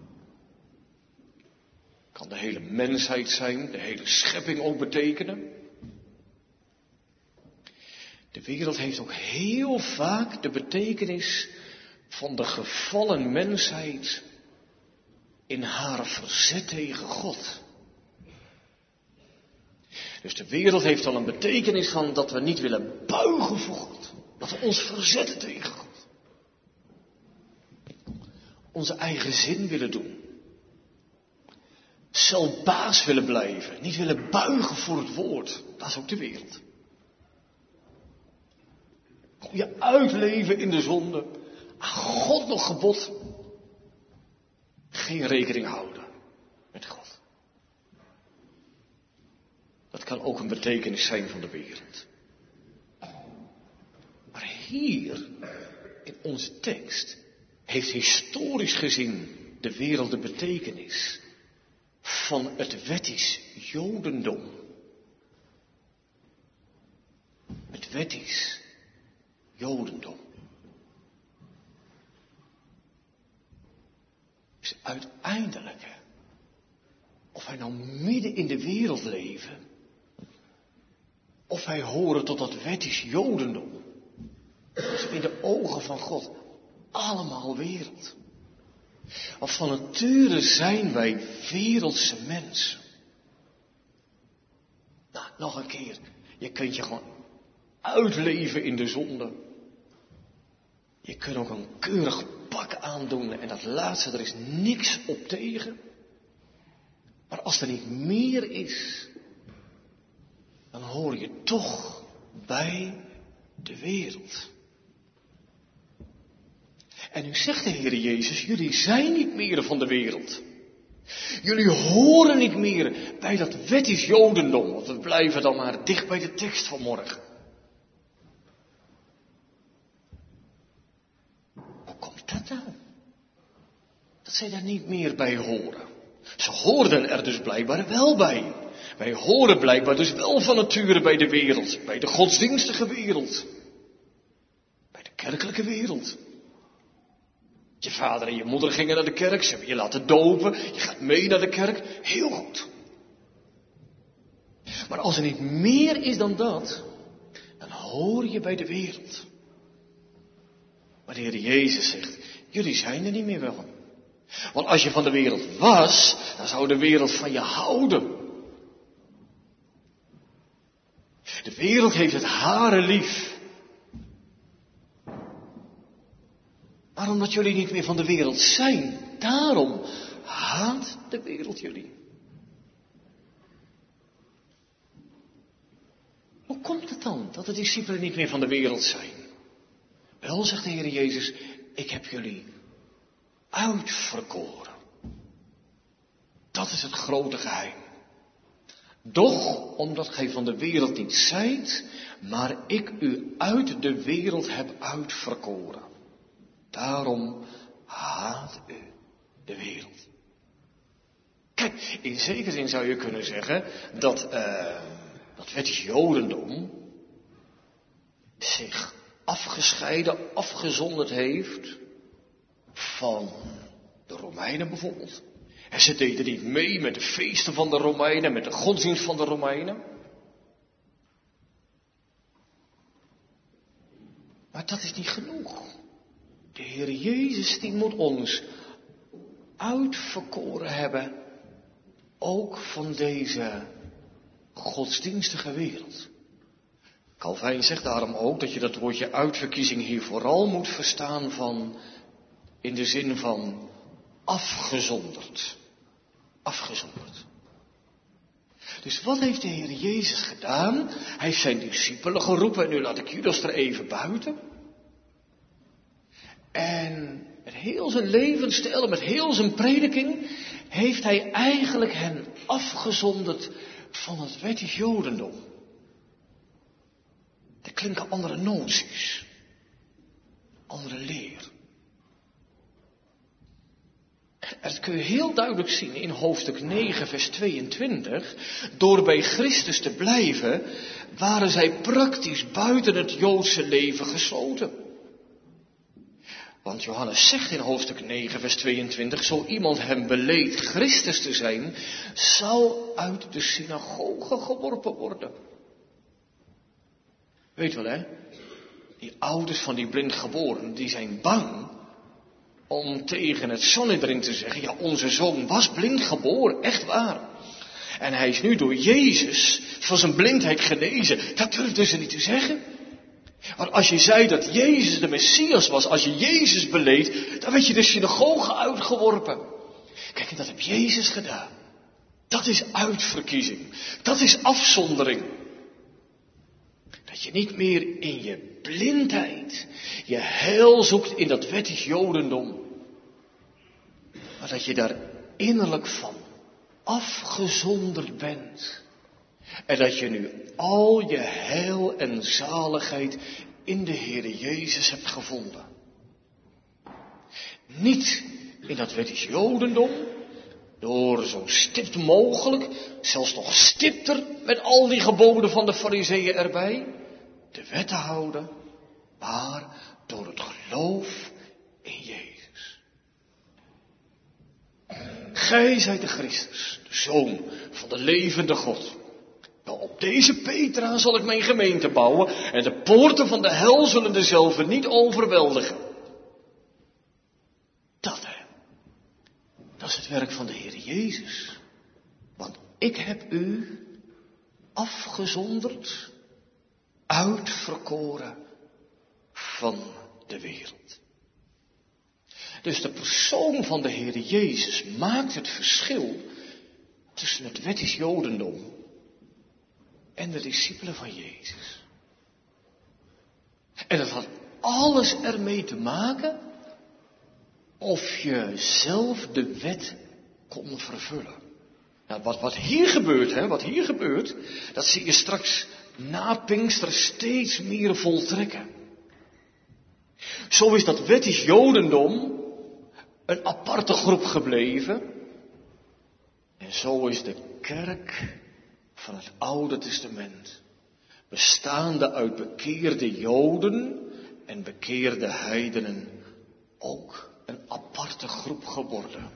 Kan de hele mensheid zijn, de hele schepping ook betekenen. De wereld heeft ook heel vaak de betekenis van de gevallen mensheid in haar verzet tegen God. Dus de wereld heeft al een betekenis van dat we niet willen buigen voor God. Dat we ons verzetten tegen God. Onze eigen zin willen doen. Zelf baas willen blijven. Niet willen buigen voor het woord. Dat is ook de wereld. Je uitleven in de zonde. Aan God nog gebod. Geen rekening houden met God. Dat kan ook een betekenis zijn van de wereld. Maar hier, in onze tekst, heeft historisch gezien de wereld de betekenis van het wettisch Jodendom. Het wettisch Jodendom. Dus uiteindelijk, of wij nou midden in de wereld leven, of wij horen tot dat wettisch Jodendom, dat is in de ogen van God allemaal wereld. Want van nature zijn wij wereldse mensen. Nou, nog een keer, je kunt je gewoon uitleven in de zonde. Je kunt ook een keurig pak aandoen en dat laatste, er is niks op tegen. Maar als er niet meer is, dan hoor je toch bij de wereld. En nu zegt de Heer Jezus, jullie zijn niet meer van de wereld. Jullie horen niet meer bij dat wettisch Jodendom. Want we blijven dan maar dicht bij de tekst van morgen. Hoe komt dat nou? Dat zij daar niet meer bij horen. Ze hoorden er dus blijkbaar wel bij. Wij horen blijkbaar dus wel van nature bij de wereld. Bij de godsdienstige wereld. Bij de kerkelijke wereld. Je vader en je moeder gingen naar de kerk, ze hebben je laten dopen, je gaat mee naar de kerk, heel goed. Maar als er niet meer is dan dat, dan hoor je bij de wereld. Maar de Heer Jezus zegt, jullie zijn er niet meer wel. Want als je van de wereld was, dan zou de wereld van je houden. De wereld heeft het hare lief. Maar omdat jullie niet meer van de wereld zijn, daarom haat de wereld jullie. Hoe komt het dan dat de discipelen niet meer van de wereld zijn? Wel, zegt de Heer Jezus, ik heb jullie uitverkoren. Dat is het grote geheim. Doch, omdat gij van de wereld niet zijt, maar ik u uit de wereld heb uitverkoren. Daarom haat u de wereld. Kijk, in zekere zin zou je kunnen zeggen dat wettisch Jodendom zich afgescheiden, afgezonderd heeft van de Romeinen bijvoorbeeld. En ze deden niet mee met de feesten van de Romeinen, met de godsdienst van de Romeinen. Maar dat is niet genoeg. De Heer Jezus die moet ons uitverkoren hebben, ook van deze godsdienstige wereld. Calvijn zegt daarom ook dat je dat woordje uitverkiezing hier vooral moet verstaan van, in de zin van afgezonderd. Afgezonderd. Dus wat heeft de Heer Jezus gedaan? Hij heeft zijn discipelen geroepen en nu laat ik Judas er even buiten. En met heel zijn levensstijl, met heel zijn prediking, heeft hij eigenlijk hen afgezonderd van het wettisch Jodendom. Er klinken andere noties, andere leer. En dat kun je heel duidelijk zien in hoofdstuk 9, vers 22. Door bij Christus te blijven, waren zij praktisch buiten het Joodse leven gesloten. Want Johannes zegt in hoofdstuk 9, vers 22, zo iemand hem beleed Christus te zijn, zou uit de synagoge geworpen worden. Weet wel hè, die ouders van die blindgeborenen, die zijn bang om tegen het Sanhedrin te zeggen, ja, onze zoon was blind geboren, echt waar. En hij is nu door Jezus van zijn blindheid genezen. Dat durfden ze niet te zeggen. Want als je zei dat Jezus de Messias was, als je Jezus beleed, dan werd je de synagoge uitgeworpen. Kijk, en dat heb Jezus gedaan. Dat is uitverkiezing. Dat is afzondering. Dat je niet meer in je blindheid je heil zoekt in dat wettisch Jodendom. Maar dat je daar innerlijk van afgezonderd bent. En dat je nu al je heil en zaligheid in de Heere Jezus hebt gevonden. Niet in dat wettisch Jodendom, door zo stipt mogelijk, zelfs nog stipter met al die geboden van de Farizeeën erbij, de wet te houden, maar door het geloof in Jezus. gij zijt de Christus, de Zoon van de levende God. Nou, op deze Petra zal ik mijn gemeente bouwen en de poorten van de hel zullen dezelve niet overweldigen. Dat is het werk van de Heer Jezus. Want ik heb u afgezonderd, uitverkoren van de wereld. Dus de persoon van de Heer Jezus maakt het verschil tussen het wettisch Jodendom en de discipelen van Jezus. En dat had alles ermee te maken of je zelf de wet kon vervullen. Nou, wat hier gebeurt, dat zie je straks na Pinkster steeds meer voltrekken. Zo is dat wettisch Jodendom een aparte groep gebleven. En zo is de kerk van het Oude Testament, bestaande uit bekeerde Joden en bekeerde heidenen, ook een aparte groep geworden.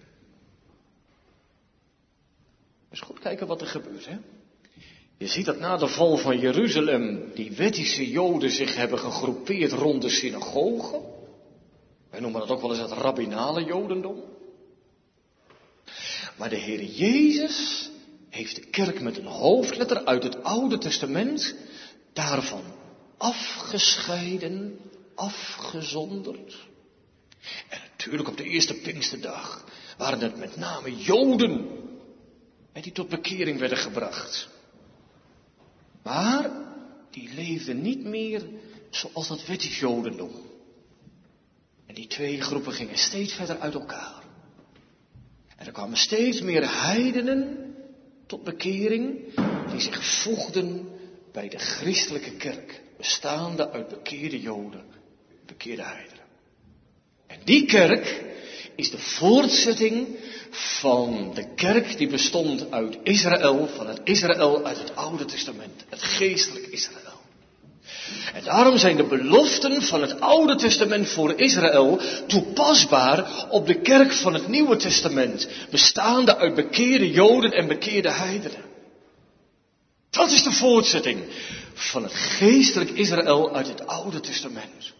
Dus goed kijken wat er gebeurt, hè. Je ziet dat na de val van Jeruzalem die wettische Joden zich hebben gegroepeerd rond de synagoge. Wij noemen dat ook wel eens het rabbinale Jodendom. Maar de Heer Jezus heeft de kerk met een hoofdletter uit het Oude Testament daarvan afgescheiden, afgezonderd. En natuurlijk op de eerste Pinksterdag waren het met name Joden die tot bekering werden gebracht. Maar die leefden niet meer zoals dat wettisch Jodendom. En die twee groepen gingen steeds verder uit elkaar. En er kwamen steeds meer heidenen tot bekering die zich voegden bij de christelijke kerk, bestaande uit bekeerde Joden, bekeerde heidenen. En die kerk is de voortzetting van de kerk die bestond uit Israël, van het Israël uit het Oude Testament, het geestelijk Israël. En daarom zijn de beloften van het Oude Testament voor Israël toepasbaar op de kerk van het Nieuwe Testament, bestaande uit bekeerde Joden en bekeerde heidenen. Dat is de voortzetting van het geestelijk Israël uit het Oude Testament.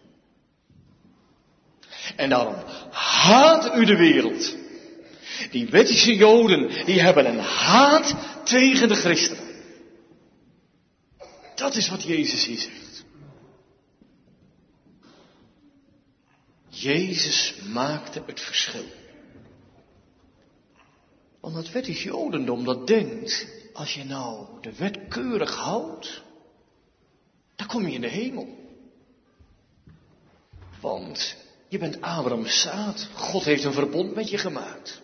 En daarom haat u de wereld. Die wettische Joden, die hebben een haat tegen de christenen. Dat is wat Jezus hier zegt. Jezus maakte het verschil. Want het wettisch Jodendom dat denkt, als je nou de wet keurig houdt, dan kom je in de hemel. Want je bent Abrahams zaad. God heeft een verbond met je gemaakt.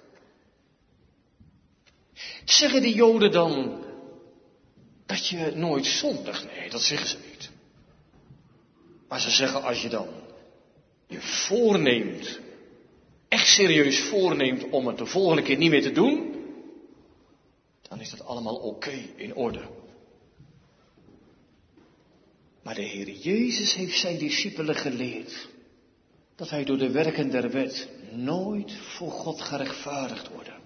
Zeggen die Joden dan dat je nooit zondigt? Nee, dat zeggen ze niet. Maar ze zeggen als je dan je voorneemt, echt serieus voorneemt om het de volgende keer niet meer te doen, dan is dat allemaal oké, in orde. Maar de Heer Jezus heeft zijn discipelen geleerd dat wij door de werken der wet nooit voor God gerechtvaardigd worden.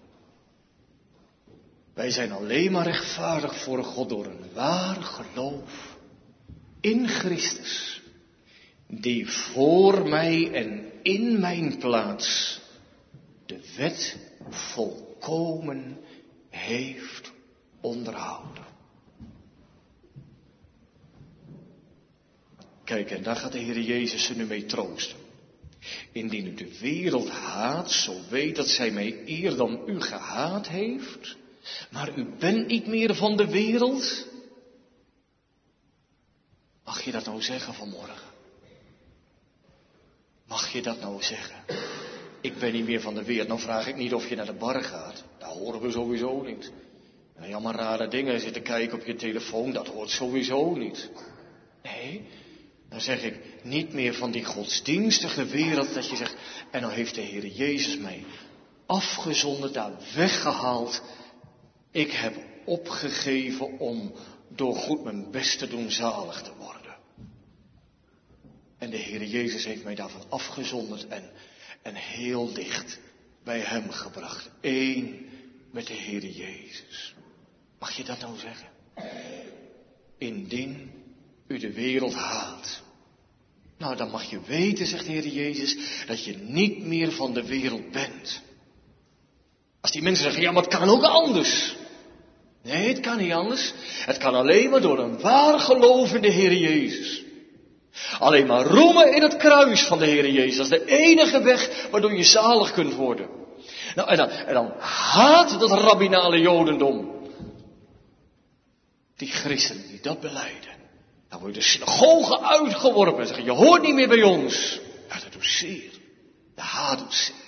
Wij zijn alleen maar rechtvaardig voor God door een waar geloof in Christus, die voor mij en in mijn plaats de wet volkomen heeft onderhouden. Kijk, en daar gaat de Heer Jezus ze nu mee troosten. Indien u de wereld haat, zo weet dat zij mij eer dan u gehaat heeft. Maar u bent niet meer van de wereld. Mag je dat nou zeggen vanmorgen? Mag je dat nou zeggen? Ik ben niet meer van de wereld. Nou vraag ik niet of je naar de bar gaat. Dat horen we sowieso niet. En allemaal rare dingen zitten kijken op je telefoon. Dat hoort sowieso niet. Nee, dan zeg ik niet meer van die godsdienstige wereld dat je zegt, en nou heeft de Heer Jezus mij afgezonderd, daar weggehaald. Ik heb opgegeven om door goed mijn best te doen zalig te worden. En de Heer Jezus heeft mij daarvan afgezonderd en heel dicht bij hem gebracht. Eén met de Heere Jezus. Mag je dat nou zeggen? Indien u de wereld haat. Nou, dan mag je weten, zegt de Heere Jezus, dat je niet meer van de wereld bent. Als die mensen zeggen, ja, maar het kan ook anders. Nee, het kan niet anders. Het kan alleen maar door een waar geloof in de Heere Jezus. Alleen maar roemen in het kruis van de Heere Jezus. Dat is de enige weg waardoor je zalig kunt worden. Nou, en dan haat dat rabbinale jodendom. Die christenen die dat belijden. Dan word je de synagoge uitgeworpen en zeggen, je hoort niet meer bij ons. Ja, dat doet zeer. De haat doet zeer.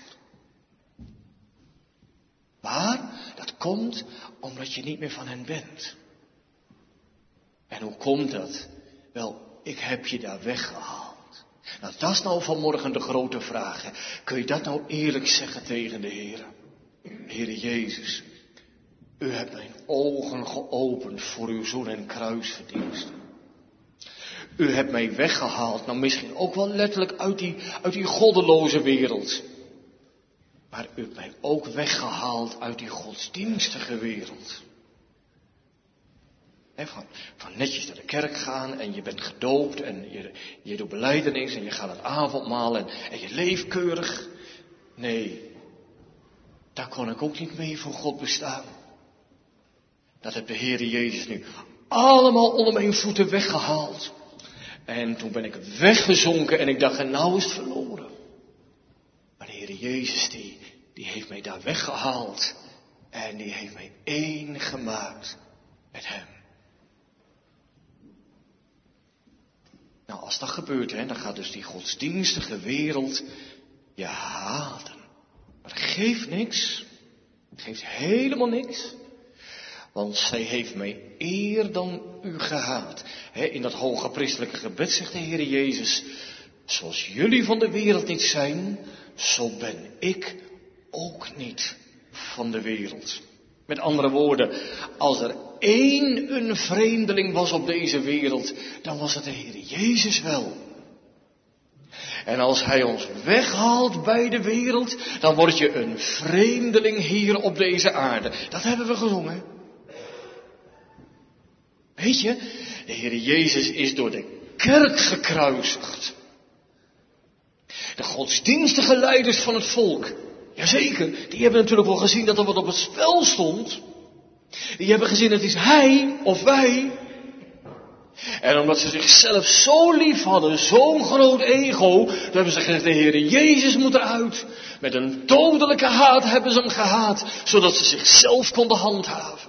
Maar dat komt omdat je niet meer van hen bent. En hoe komt dat? Wel, ik heb je daar weggehaald. Nou, dat is nou vanmorgen de grote vraag. Kun je dat nou eerlijk zeggen tegen de Heer? Heere Jezus, u hebt mijn ogen geopend voor uw zoen en kruisverdiensten. U hebt mij weggehaald, nou misschien ook wel letterlijk uit die goddeloze wereld. Maar u hebt mij ook weggehaald uit die godsdienstige wereld. Van netjes naar de kerk gaan en je bent gedoopt en je doet belijdenis en je gaat het avondmaal en je leeft keurig. Nee, daar kon ik ook niet mee voor God bestaan. Dat heeft de Heere Jezus nu allemaal onder mijn voeten weggehaald. En toen ben ik weggezonken en ik dacht, en nou is het verloren. Maar de Heere Jezus die heeft mij daar weggehaald. En die heeft mij één gemaakt met hem. Nou, als dat gebeurt, dan gaat dus die godsdienstige wereld je haten. Maar dat geeft niks. Het geeft helemaal niks. Want zij heeft mij eer dan u gehaat. In dat hoge priesterlijke gebed zegt de Heer Jezus, zoals jullie van de wereld niet zijn, zo ben ik ook niet van de wereld. Met andere woorden, als er één een vreemdeling was op deze wereld, dan was het de Heer Jezus wel. En als Hij ons weghaalt bij de wereld, dan word je een vreemdeling hier op deze aarde. Dat hebben we gezongen. Weet je, de Heer Jezus is door de kerk gekruisigd. De godsdienstige leiders van het volk, jazeker, die hebben natuurlijk wel gezien dat er wat op het spel stond. Die hebben gezien, het is hij of wij. En omdat ze zichzelf zo lief hadden, zo'n groot ego, toen hebben ze gezegd, de Heer Jezus moet eruit. Met een dodelijke haat hebben ze hem gehaat, zodat ze zichzelf konden handhaven.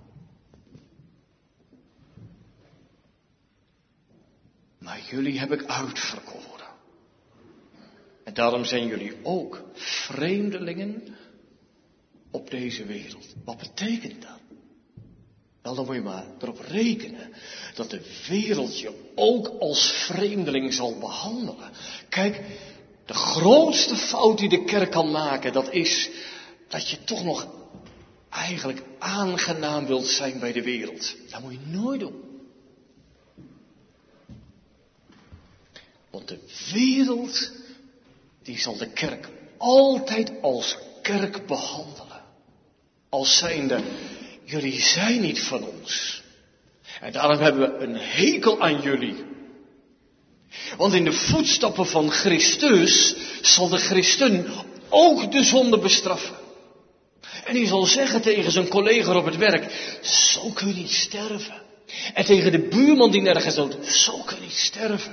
Maar jullie heb ik uitverkoren. En daarom zijn jullie ook vreemdelingen op deze wereld. Wat betekent dat? Wel, dan moet je maar erop rekenen dat de wereld je ook als vreemdeling zal behandelen. Kijk, de grootste fout die de kerk kan maken, dat is dat je toch nog eigenlijk aangenaam wilt zijn bij de wereld. Dat moet je nooit doen. Want de wereld, die zal de kerk altijd als kerk behandelen. Als zijnde, jullie zijn niet van ons. En daarom hebben we een hekel aan jullie. Want in de voetstappen van Christus zal de christen ook de zonde bestraffen. En die zal zeggen tegen zijn collega op het werk, zo kun je niet sterven. En tegen de buurman die nergens doet, zo kun je niet sterven.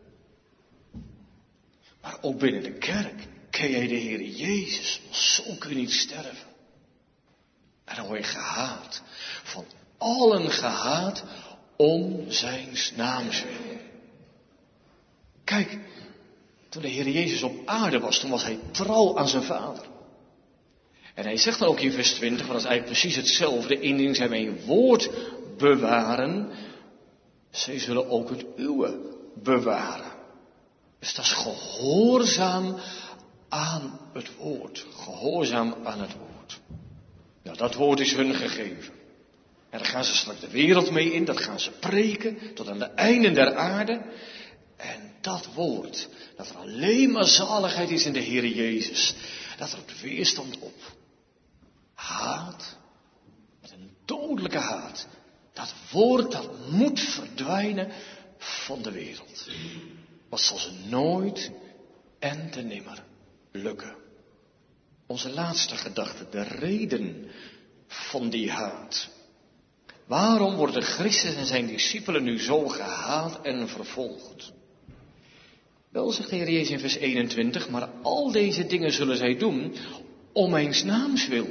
Maar ook binnen de kerk ken jij de Heer Jezus, zo kun je niet sterven. En dan word je gehaat, van allen gehaat, om zijn naams wil. Kijk, toen de Heer Jezus op aarde was, toen was hij trouw aan zijn Vader. En hij zegt dan ook in vers 20, want dat is eigenlijk precies hetzelfde, indien zij mijn woord bewaren, zij zullen ook het uwe bewaren. Dus dat is gehoorzaam aan het woord. Gehoorzaam aan het woord. Nou, dat woord is hun gegeven. En daar gaan ze straks de wereld mee in. Dat gaan ze preken tot aan de einden der aarde. En dat woord, dat er alleen maar zaligheid is in de Heer Jezus, dat er op weerstand op haat, met een dodelijke haat, dat woord dat moet verdwijnen van de wereld. Wat zal ze nooit en te nimmer lukken. Onze laatste gedachte, de reden van die haat. Waarom worden Christus en zijn discipelen nu zo gehaat en vervolgd? Wel, zegt de Heer Jezus in vers 21, maar al deze dingen zullen zij doen om mijn naams wil.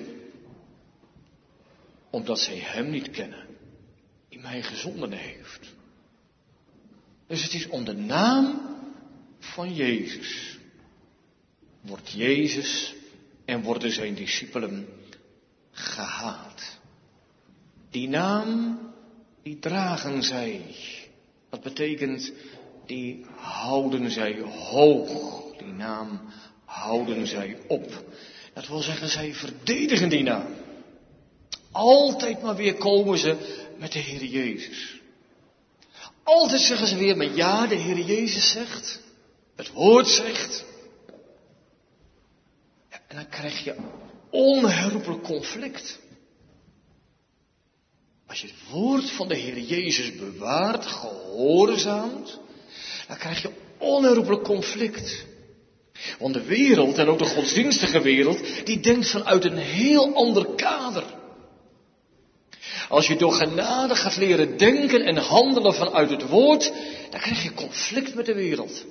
Omdat zij hem niet kennen, die mij gezonden heeft. Dus het is om de naam van Jezus. Wordt Jezus en worden zijn discipelen gehaat. Die naam, die dragen zij. Dat betekent, die houden zij hoog. Die naam houden zij op. Dat wil zeggen, zij verdedigen die naam. Altijd maar weer komen ze met de Heer Jezus. Altijd zeggen ze weer, maar ja, de Heer Jezus zegt. Het woord zegt. Ja, en dan krijg je onherroepelijk conflict. Als je het woord van de Heer Jezus bewaart, gehoorzaamt, dan krijg je onherroepelijk conflict. Want de wereld, en ook de godsdienstige wereld, die denkt vanuit een heel ander kader. Als je door genade gaat leren denken en handelen vanuit het woord, dan krijg je conflict met de wereld.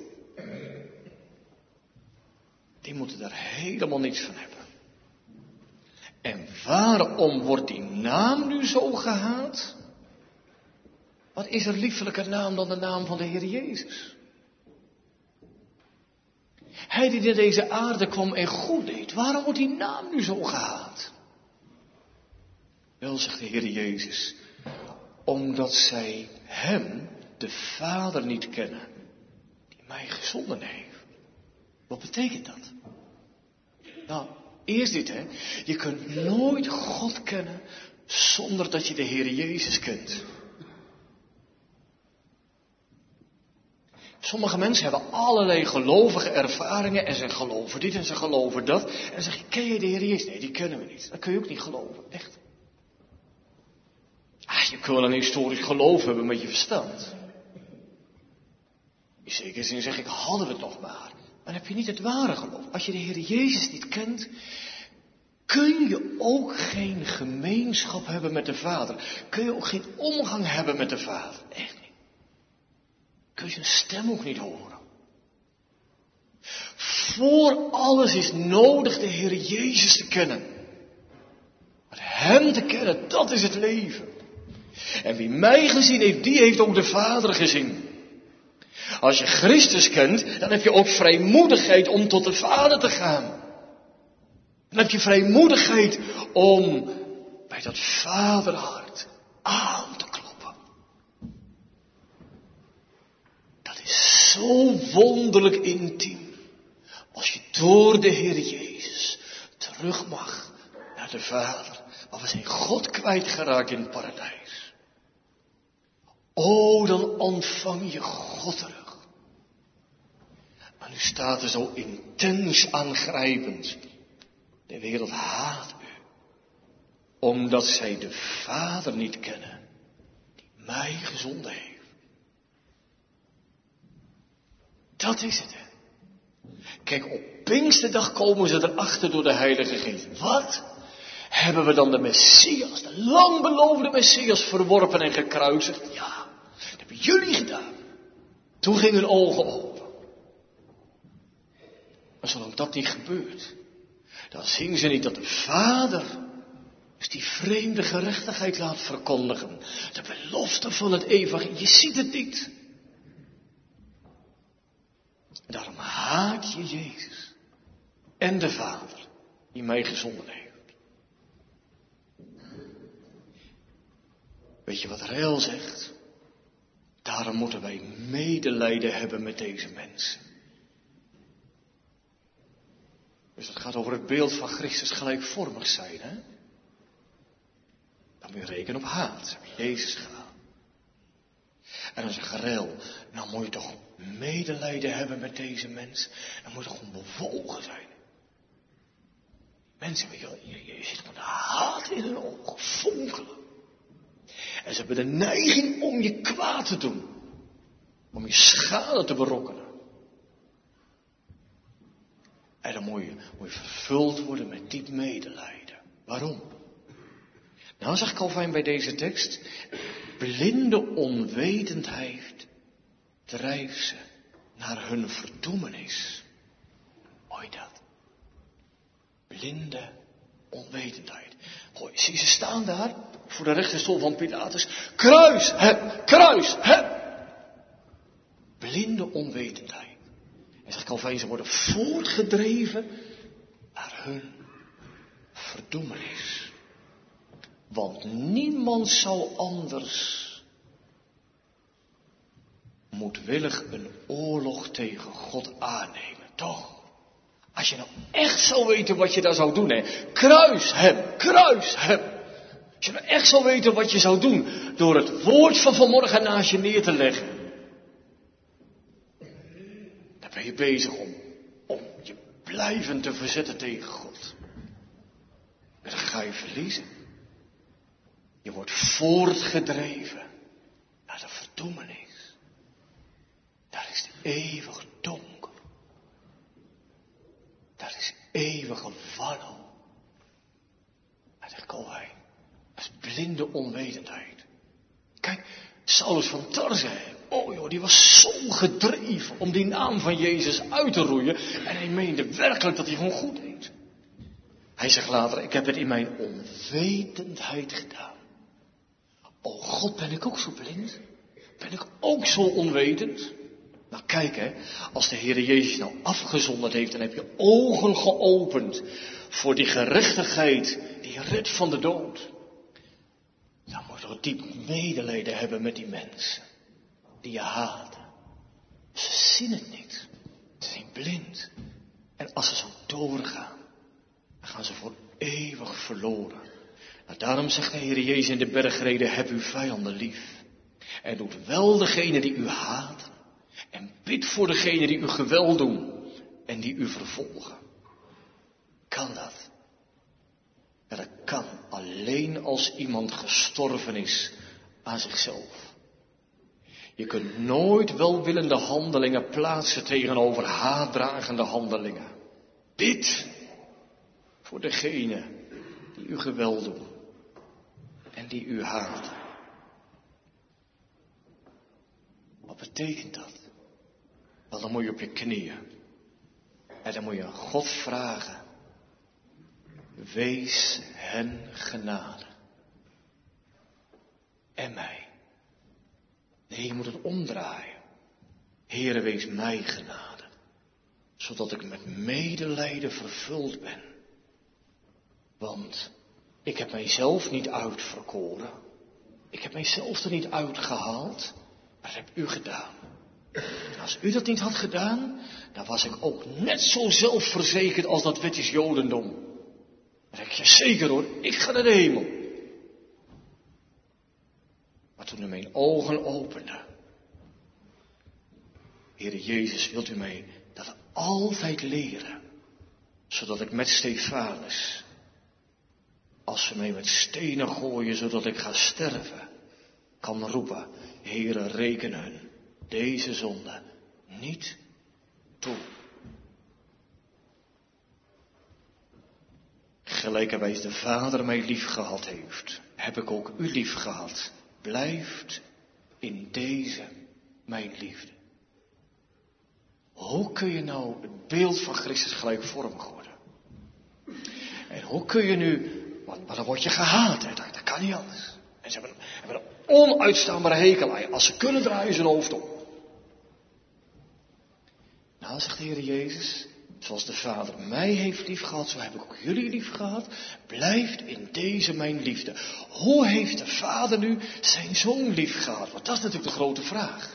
Die moeten er helemaal niets van hebben. En waarom wordt die naam nu zo gehaat? Wat is er liefelijker naam dan de naam van de Heer Jezus? Hij die in deze aarde kwam en goed deed. Waarom wordt die naam nu zo gehaat? Wel, zegt de Heer Jezus, omdat zij hem, de Vader, niet kennen, die mij gezonden heeft. Wat betekent dat? Nou, eerst dit, hè. Je kunt nooit God kennen zonder dat je de Heer Jezus kent. Sommige mensen hebben allerlei gelovige ervaringen en ze geloven dit en ze geloven dat. En dan zeg je, ken je de Heer Jezus? Nee, die kennen we niet. Dat kun je ook niet geloven, echt. Je kunt wel een historisch geloof hebben met je verstand. In zekere zin zeg ik, hadden we het nog maar. Dan heb je niet het ware geloof. Als je de Heer Jezus niet kent, kun je ook geen gemeenschap hebben met de Vader. Kun je ook geen omgang hebben met de Vader. Echt niet. Kun je zijn stem ook niet horen. Voor alles is nodig de Heer Jezus te kennen. Maar hem te kennen, dat is het leven. En wie mij gezien heeft, die heeft ook de Vader gezien. Als je Christus kent, dan heb je ook vrijmoedigheid om tot de Vader te gaan. Dan heb je vrijmoedigheid om bij dat Vaderhart aan te kloppen. Dat is zo wonderlijk intiem. Als je door de Heer Jezus terug mag naar de Vader. Maar we zijn God kwijtgeraakt in het paradijs. O, dan ontvang je God terug. Maar nu staat er zo intens aangrijpend. De wereld haat u. Omdat zij de Vader niet kennen. Die mij gezonden heeft. Dat is het, hè. Kijk, op Pinksterdag komen ze erachter door de Heilige Geest. Wat? Hebben we dan de Messias, de lang beloofde Messias, verworpen en gekruisigd? Ja, dat hebben jullie gedaan. Toen gingen hun ogen open. Maar zolang dat niet gebeurt, dan zien ze niet dat de Vader dus die vreemde gerechtigheid laat verkondigen. De belofte van het evangelie. Je ziet het niet. En daarom haat je Jezus en de Vader die mij gezonden heeft. Weet je wat Rael zegt? Daarom moeten wij medelijden hebben met deze mensen. Dus het gaat over het beeld van Christus gelijkvormig zijn, hè? Dan moet je rekenen op haat. Heb je Jezus gedaan. En dan zegt Rael, nou moet je toch medelijden hebben met deze mens. Dan moet je gewoon bewogen zijn. Mensen, weet je wel, je ziet met haat in hun ogen fonkelen. En ze hebben de neiging om je kwaad te doen. Om je schade te berokkenen. En dan moet je vervuld worden met diep medelijden. Waarom? Nou, zegt Calvijn bij deze tekst. Blinde onwetendheid drijft ze naar hun verdoemenis. Hoor je dat? Blinde onwetendheid. Goh, zie ze staan daar voor de rechterstoel van Pilatus. Kruis hem! Kruis hem! Blinde onwetendheid. En zegt Calvijn, ze worden voortgedreven naar hun verdoemenis. Want niemand zou anders moedwillig een oorlog tegen God aannemen, toch? Als je nou echt zou weten wat je daar zou doen, hè. Kruis hem, kruis hem. Als je nou echt zou weten wat je zou doen, door het woord van vanmorgen naast je neer te leggen. Dan ben je bezig om je blijvend te verzetten tegen God. En dan ga je verliezen. Je wordt voortgedreven naar de verdoemenis. Daar is het eeuwig donker. Daar is eeuwige wanhoop. Hij zegt Calvijn, dat is blinde onwetendheid. Kijk, Saulus van Tarse, oh joh, die was zo gedreven om die naam van Jezus uit te roeien. En hij meende werkelijk dat hij gewoon goed deed. Hij zegt later, ik heb het in mijn onwetendheid gedaan. Oh God, ben ik ook zo blind? Ben ik ook zo onwetend? Nou kijk hè, als de Heere Jezus nou afgezonderd heeft, dan heb je ogen geopend voor die gerechtigheid, die red van de dood. Dan moet je toch diep medelijden hebben met die mensen, die je haten. Ze zien het niet, ze zijn blind. En als ze zo doorgaan, dan gaan ze voor eeuwig verloren. Nou, daarom zegt de Heere Jezus in de bergreden, heb uw vijanden lief. En doet wel degene die u haat. En bid voor degene die u geweld doen. En die u vervolgen. Kan dat? Ja, dat kan alleen als iemand gestorven is aan zichzelf. Je kunt nooit welwillende handelingen plaatsen tegenover haatdragende handelingen. Bid voor degene die u geweld doen. En die u haat. Wat betekent dat? Wel, dan moet je op je knieën. En dan moet je aan God vragen. Wees hen genade. En mij. Nee, je moet het omdraaien. Heere, wees mij genade. Zodat ik met medelijden vervuld ben. Want ik heb mijzelf niet uitverkoren. Ik heb mijzelf er niet uitgehaald. Maar dat heb u gedaan. En als u dat niet had gedaan, dan was ik ook net zo zelfverzekerd als dat wettisch Jodendom. Dan zeg ik je zeker hoor, ik ga naar de hemel. Maar toen u mijn ogen opende. Heere Jezus, wilt u mij dat altijd leren. Zodat ik met Stefanus, als ze mij met stenen gooien zodat ik ga sterven, kan roepen, Heere, reken hun deze zonde niet toe. Gelijkerwijs de Vader mij lief gehad heeft, heb ik ook u lief gehad. Blijft in deze mijn liefde. Hoe kun je nou het beeld van Christus gelijkvormig worden? En hoe kun je nu, maar dan word je gehaat, hè? Dat kan niet anders. En ze hebben een onuitstaanbare hekel aan je. Als ze kunnen draaien ze hun hoofd om. Nou, zegt de Heer Jezus, zoals de Vader mij heeft liefgehad, zo heb ik ook jullie liefgehad. Blijft in deze mijn liefde. Hoe heeft de Vader nu zijn zoon liefgehad? Want dat is natuurlijk de grote vraag.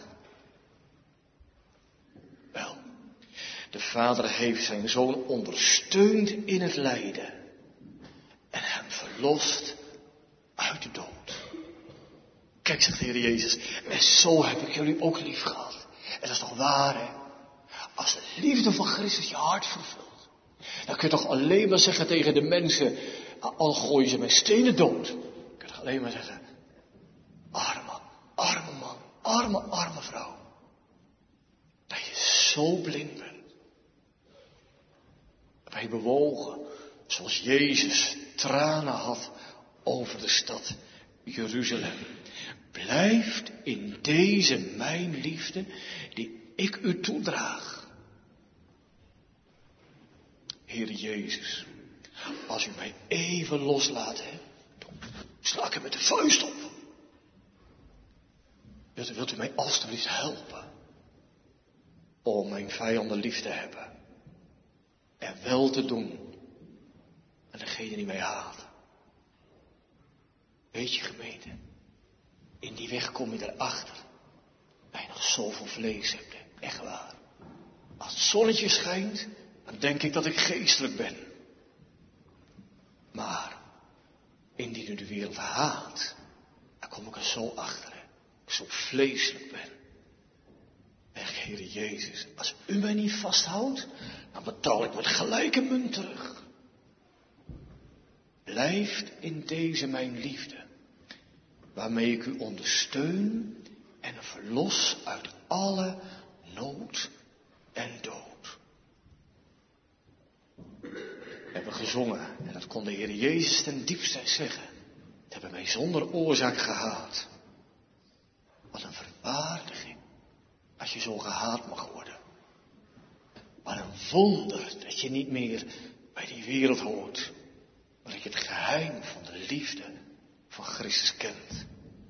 Wel, de Vader heeft zijn zoon ondersteund in het lijden. En hem verlost uit de dood. Kijk, zegt de Heer Jezus, en zo heb ik jullie ook lief gehad. En dat is toch waar, hè? Als de liefde van Christus je hart vervult, dan kun je toch alleen maar zeggen tegen de mensen, al gooien ze met stenen dood. Dan kun je toch alleen maar zeggen, arme, arme man, arme, arme vrouw. Dat je zo blind bent. Dat ben je bewogen, zoals Jezus tranen had over de stad Jeruzalem. Blijft in deze mijn liefde die ik u toedraag. Heer Jezus, als u mij even loslaat, hè, dan sla ik hem met de vuist op. Wilt u mij alstublieft helpen om mijn vijanden lief te hebben en wel te doen aan degene die mij haten. Weet je, gemeente, in die weg kom je erachter dat je nog zoveel vlees hebt, hè? Echt waar. Als het zonnetje schijnt, dan denk ik dat ik geestelijk ben. Maar indien u de wereld haat, dan kom ik er zo achter, hè? Ik zo vleeselijk ben. Echt, Heer Jezus, als u mij niet vasthoudt, dan betaal ik met gelijke munt terug. Blijft in deze mijn liefde, waarmee ik u ondersteun en verlos uit alle nood en dood. We hebben gezongen, en dat kon de Heer Jezus ten diepste zeggen. Het hebben mij zonder oorzaak gehaat. Wat een verwaardiging, als je zo gehaat mag worden. Wat een wonder dat je niet meer bij die wereld hoort, maar dat je het geheim van de liefde van Christus kent.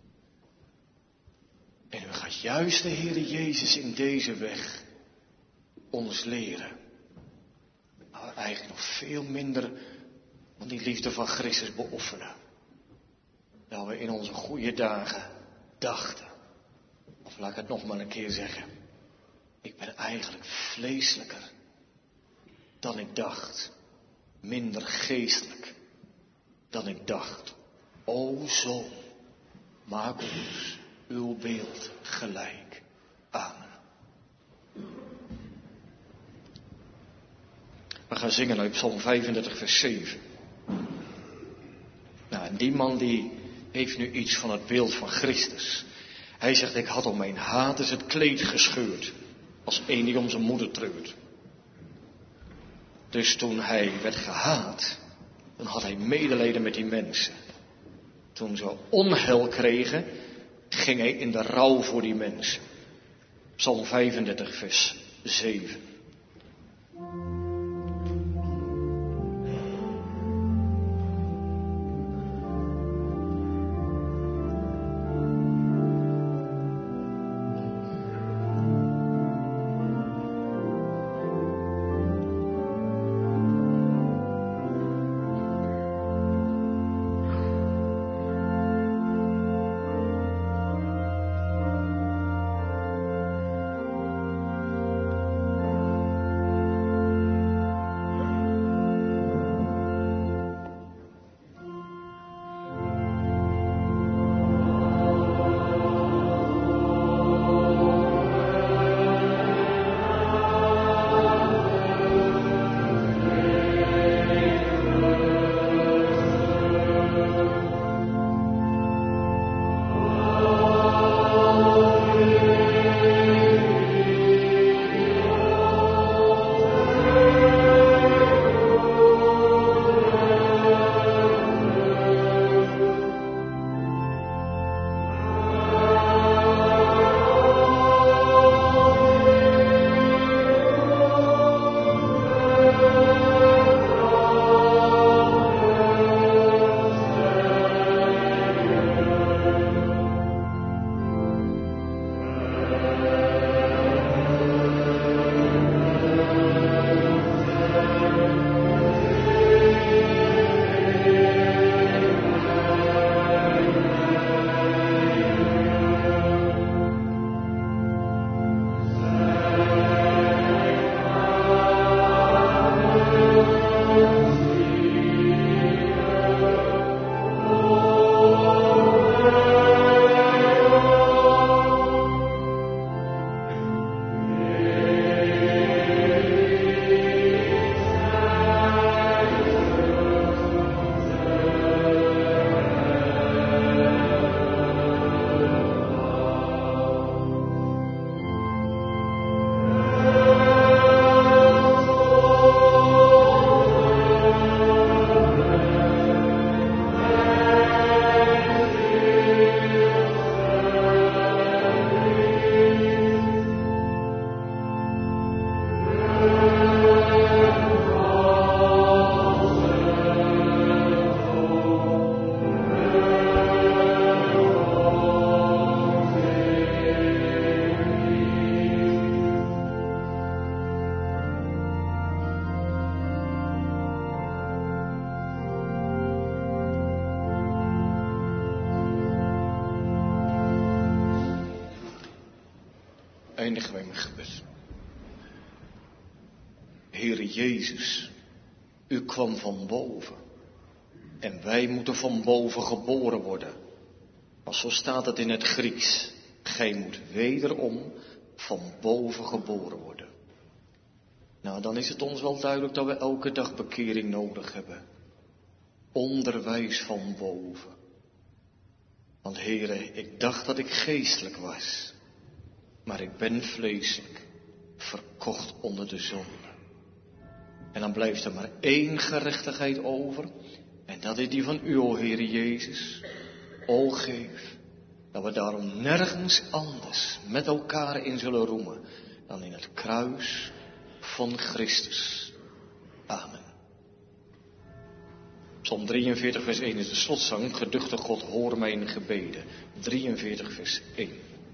En u gaat juist de Heer Jezus in deze weg ons leren. Maar eigenlijk nog veel minder van die liefde van Christus beoefenen. Dan we in onze goede dagen dachten. Of laat ik het nog maar een keer zeggen. Ik ben eigenlijk vleeselijker dan ik dacht. Minder geestelijk dan ik dacht. O Zoon, maak ons uw beeld gelijk. Amen. We gaan zingen uit Psalm 35 vers 7. Nou, en die man die heeft nu iets van het beeld van Christus. Hij zegt, ik had om mijn haters het kleed gescheurd, als een die om zijn moeder treurt. Dus toen hij werd gehaat, dan had hij medelijden met die mensen. Toen ze onheil kregen, ging hij in de rouw voor die mensen. Psalm 35 vers 7. eindigen wij met gebed. Heere Jezus, u kwam van boven. En wij moeten van boven geboren worden. Maar zo staat het in het Grieks. Gij moet wederom van boven geboren worden. Nou, dan is het ons wel duidelijk dat we elke dag bekering nodig hebben. Onderwijs van boven. Want Heere, ik dacht dat ik geestelijk was. Maar ik ben vleeselijk, verkocht onder de zonde. En dan blijft er maar één gerechtigheid over. En dat is die van u, o Heere Jezus. O geef, dat we daarom nergens anders met elkaar in zullen roemen dan in het kruis van Christus. Amen. Psalm 43 vers 1 is de slotzang. Geduchte God, hoor mijn gebeden. 43 vers 1.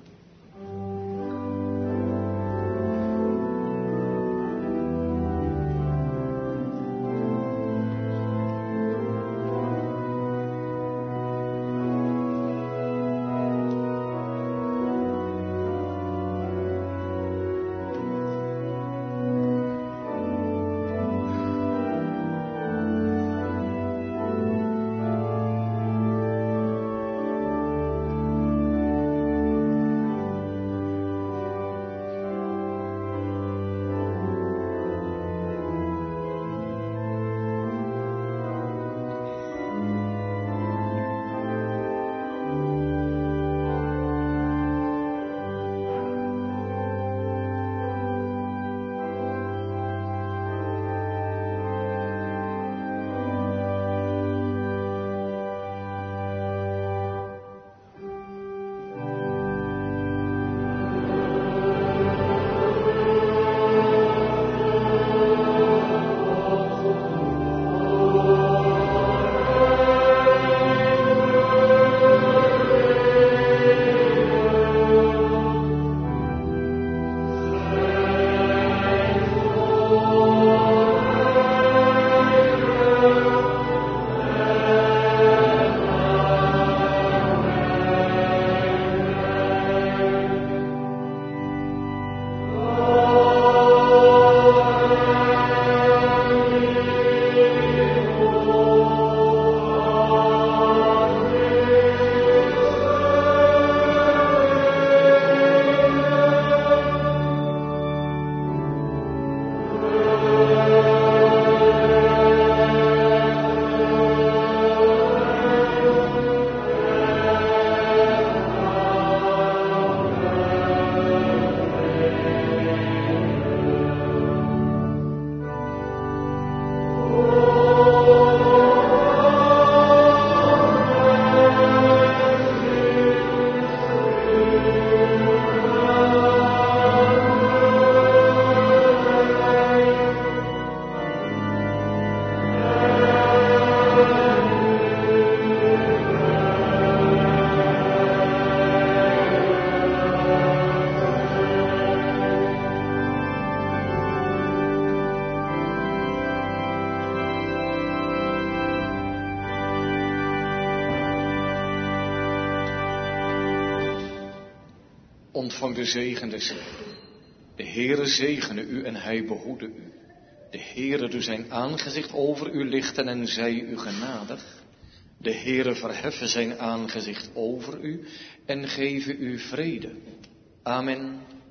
Ontvang de zegen des Heeren. De Heere zegene u en hij behoede u. De Heere doe zijn aangezicht over u lichten en zij u genadig. De Heere verheffen zijn aangezicht over u en geven u vrede. Amen.